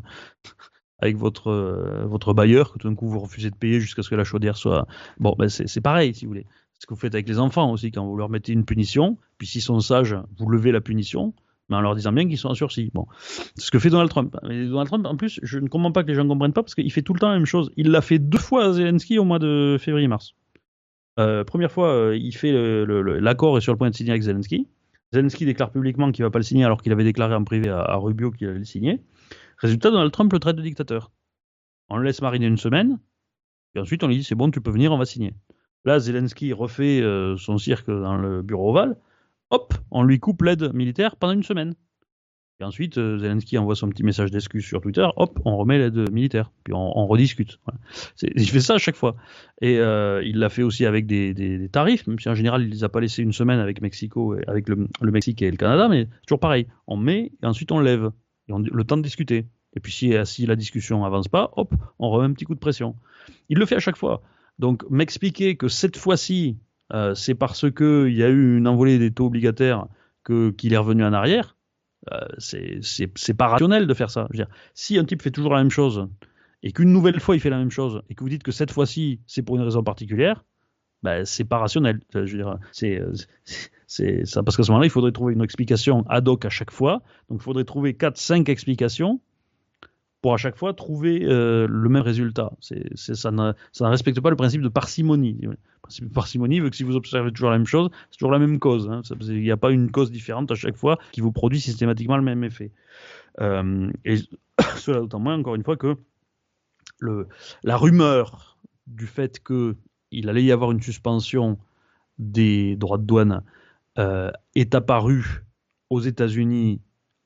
bailleur, que tout d'un coup vous refusez de payer jusqu'à ce que la chaudière soit... Bon, ben c'est pareil, si vous voulez. C'est ce que vous faites avec les enfants aussi, quand vous leur mettez une punition, puis s'ils sont sages, vous levez la punition, mais en leur disant bien qu'ils sont en sursis. Bon, c'est ce que fait Donald Trump. Mais Donald Trump, en plus, je ne comprends pas que les gens ne comprennent pas, parce qu'il fait tout le temps la même chose. Il l'a fait 2 fois à Zelensky au mois de février-mars. Première fois, il fait l'accord est sur le point de signer avec Zelensky. Zelensky déclare publiquement qu'il ne va pas le signer, alors qu'il avait déclaré en privé à Rubio qu'il allait le signer. Résultat, Donald Trump le traite de dictateur. On le laisse mariner une semaine, et ensuite on lui dit c'est bon, tu peux venir, on va signer. Là, Zelensky refait son cirque dans le bureau ovale, hop, on lui coupe l'aide militaire pendant une semaine. Et ensuite, Zelensky envoie son petit message d'excuse sur Twitter, hop, on remet l'aide militaire, puis on rediscute. Voilà. Il fait ça à chaque fois. Et il l'a fait aussi avec des tarifs, même si en général, il les a pas laissés une semaine avec Mexico, avec le Mexique et le Canada, mais c'est toujours pareil. On met et ensuite on lève, et le temps de discuter. Et puis si la discussion avance pas, hop, on remet un petit coup de pression. Il le fait à chaque fois. Donc m'expliquer que cette fois-ci, c'est parce qu'il y a eu une envolée des taux obligataires qu'il est revenu en arrière, c'est pas rationnel de faire ça. Je veux dire, si un type fait toujours la même chose et qu'une nouvelle fois il fait la même chose et que vous dites que cette fois-ci c'est pour une raison particulière, c'est pas rationnel. Je veux dire, c'est ça, parce qu'à ce moment-là il faudrait trouver une explication ad hoc à chaque fois. Donc il faudrait trouver 4-5 explications pour à chaque fois trouver le même résultat. Ça ne respecte pas le principe de parcimonie. Le principe de parcimonie veut que si vous observez toujours la même chose, c'est toujours la même cause. Hein. Il n'y a pas une cause différente à chaque fois qui vous produit systématiquement le même effet. Et cela d'autant moins, encore une fois, que la rumeur du fait qu'il allait y avoir une suspension des droits de douane est apparue aux États-Unis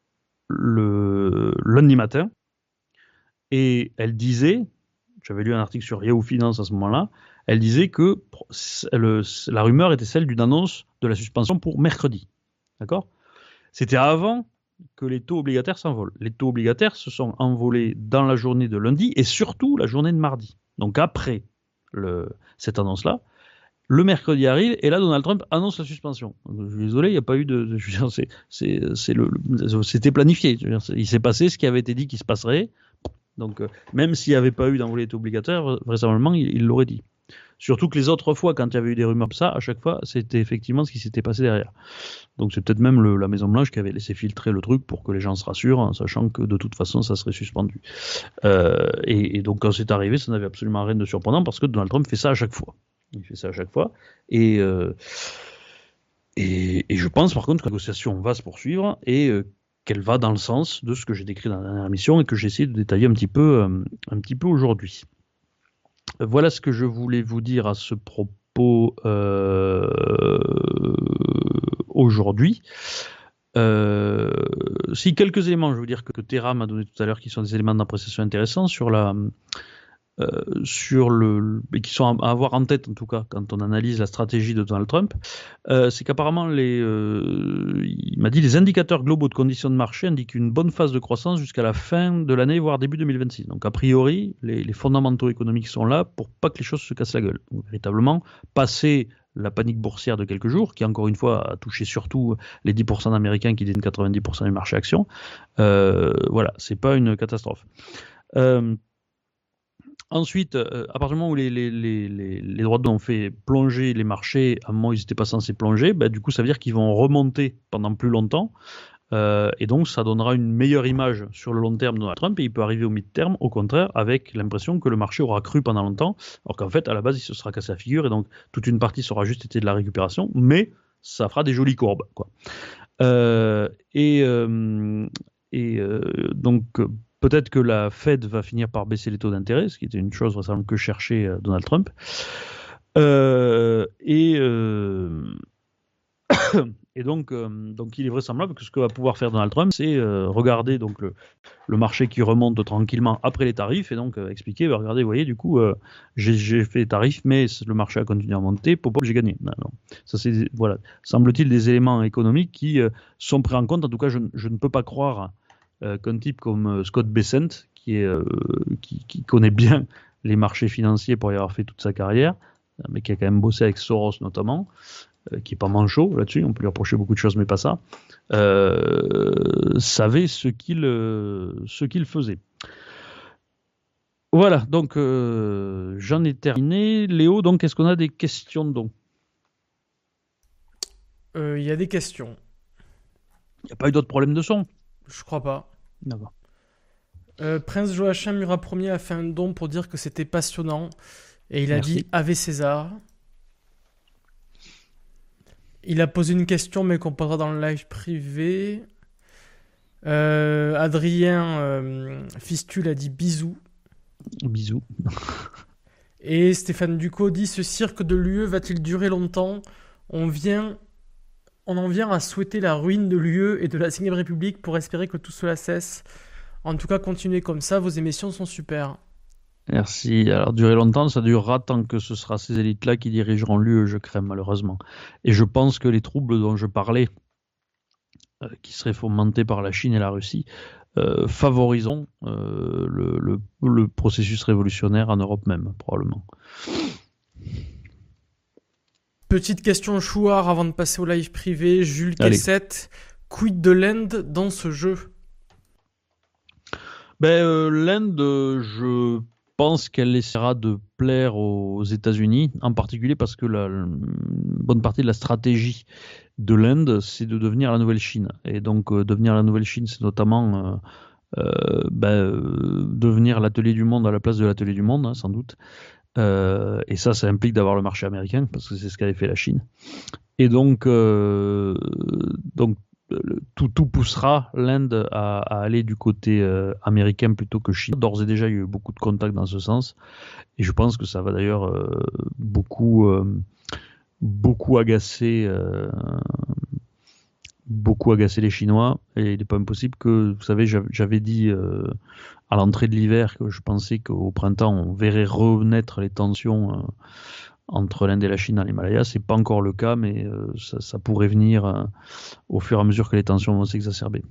le lundi matin. Et elle disait, j'avais lu un article sur Yahoo Finance à ce moment-là, elle disait que la rumeur était celle d'une annonce de la suspension pour mercredi. D'accord ? C'était avant que les taux obligataires s'envolent. Les taux obligataires se sont envolés dans la journée de lundi et surtout la journée de mardi. Donc après cette annonce-là, le mercredi arrive et là Donald Trump annonce la suspension. Donc, je suis désolé, il n'y a pas eu de. Je veux dire, c'était planifié. Je veux dire, il s'est passé ce qui avait été dit qu'il se passerait. Donc, même s'il n'y avait pas eu d'envolée obligataire, vraisemblablement, il l'aurait dit. Surtout que les autres fois, quand il y avait eu des rumeurs comme ça, à chaque fois, c'était effectivement ce qui s'était passé derrière. Donc, c'est peut-être même la Maison-Blanche qui avait laissé filtrer le truc pour que les gens se rassurent, en sachant que de toute façon, ça serait suspendu. Et donc, quand c'est arrivé, ça n'avait absolument rien de surprenant parce que Donald Trump fait ça à chaque fois. Il fait ça à chaque fois. Et je pense, par contre, que la négociation va se poursuivre et qu'elle va dans le sens de ce que j'ai décrit dans la dernière émission et que j'ai essayé de détailler un petit peu aujourd'hui. Voilà ce que je voulais vous dire à ce propos aujourd'hui. Si quelques éléments, je veux dire que Terra m'a donné tout à l'heure, qui sont des éléments d'appréciation intéressants sur et qui sont à avoir en tête en tout cas quand on analyse la stratégie de Donald Trump, c'est qu'apparemment il m'a dit les indicateurs globaux de conditions de marché indiquent une bonne phase de croissance jusqu'à la fin de l'année, voire début 2026. Donc a priori, les fondamentaux économiques sont là pour pas que les choses se cassent la gueule. Donc, véritablement, passer la panique boursière de quelques jours, qui encore une fois a touché surtout les 10% d'Américains qui détiennent 90% du marché action, voilà, c'est pas une catastrophe. Ensuite, à partir du moment où les droits de douane ont fait plonger les marchés à un moment où ils n'étaient pas censés plonger, du coup ça veut dire qu'ils vont remonter pendant plus longtemps, et donc ça donnera une meilleure image sur le long terme de Donald Trump, et il peut arriver au mid-terme, au contraire, avec l'impression que le marché aura cru pendant longtemps, alors qu'en fait à la base il se sera cassé la figure, et donc toute une partie sera juste été de la récupération, mais ça fera des jolies courbes, quoi. Donc peut-être que la Fed va finir par baisser les taux d'intérêt, ce qui était une chose vraisemblablement que cherchait Donald Trump. Et donc il est vraisemblable que ce que va pouvoir faire Donald Trump, c'est regarder donc le marché qui remonte tranquillement après les tarifs et donc expliquer, regardez, vous voyez, du coup, j'ai fait les tarifs, mais le marché a continué à monter, j'ai gagné. Non. Ça, c'est, voilà, semble-t-il, des éléments économiques qui sont pris en compte. En tout cas, je ne peux pas croire qu'un type comme Scott Bessent, qui connaît bien les marchés financiers pour y avoir fait toute sa carrière, mais qui a quand même bossé avec Soros notamment, qui n'est pas manchot là-dessus, on peut lui reprocher beaucoup de choses, mais pas ça, savait ce qu'il faisait. Voilà, donc j'en ai terminé. Léo, donc est-ce qu'on a des questions donc ? Il y a des questions. Il n'y a pas eu d'autres problèmes de son ? Je crois pas. D'accord. Prince Joachim Murat Ier a fait un don pour dire que c'était passionnant et il a dit Ave César. Il a posé une question mais qu'on posera dans le live privé. Adrien Fistule a dit bisous. Bisous. Et Stéphane Ducot dit: ce cirque de l'UE va-t-il durer longtemps? On en vient à souhaiter la ruine de l'UE et de la 5ème République pour espérer que tout cela cesse. En tout cas, continuez comme ça, vos émissions sont super. Merci. Alors, durer longtemps, ça durera tant que ce sera ces élites-là qui dirigeront l'UE, je crains malheureusement. Et je pense que les troubles dont je parlais, qui seraient fomentés par la Chine et la Russie, favoriseront le processus révolutionnaire en Europe même, probablement. Petite question chouard avant de passer au live privé. Jules Kessette, quid de l'Inde dans ce jeu? L'Inde, je pense qu'elle essaiera de plaire aux États-Unis, en particulier parce que une bonne partie de la stratégie de l'Inde, c'est de devenir la nouvelle Chine. Et donc, devenir la nouvelle Chine, c'est notamment devenir l'atelier du monde à la place de l'atelier du monde, hein, sans doute. Et ça implique d'avoir le marché américain, parce que c'est ce qu'avait fait la Chine. Et donc tout poussera l'Inde à aller du côté américain plutôt que chinois. D'ores et déjà, il y a eu beaucoup de contacts dans ce sens. Et je pense que ça va d'ailleurs beaucoup agacer les Chinois. Et il n'est pas impossible que, vous savez, j'avais dit à l'entrée de l'hiver que je pensais qu'au printemps, on verrait renaître les tensions entre l'Inde et la Chine dans l'Himalaya. C'est pas encore le cas, mais ça pourrait venir au fur et à mesure que les tensions vont s'exacerber.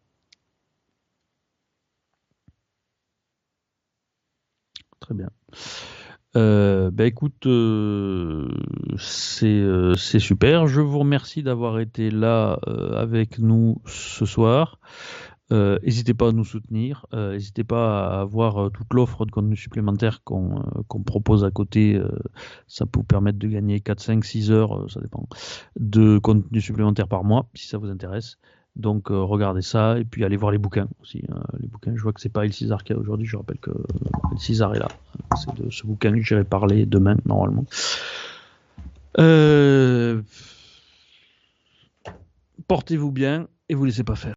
Très bien. Écoute, c'est super. Je vous remercie d'avoir été là avec nous ce soir. N'hésitez pas à nous soutenir. N'hésitez pas à voir toute l'offre de contenu supplémentaire qu'on propose à côté. Ça peut vous permettre de gagner 4, 5, 6 heures, ça dépend, de contenu supplémentaire par mois, si ça vous intéresse. Donc regardez ça et puis allez voir les bouquins aussi. Les bouquins, je vois que c'est pas El César qui a aujourd'hui. Je rappelle que El César est là. C'est de ce bouquin que j'irai parler demain normalement. Portez-vous bien et vous laissez pas faire.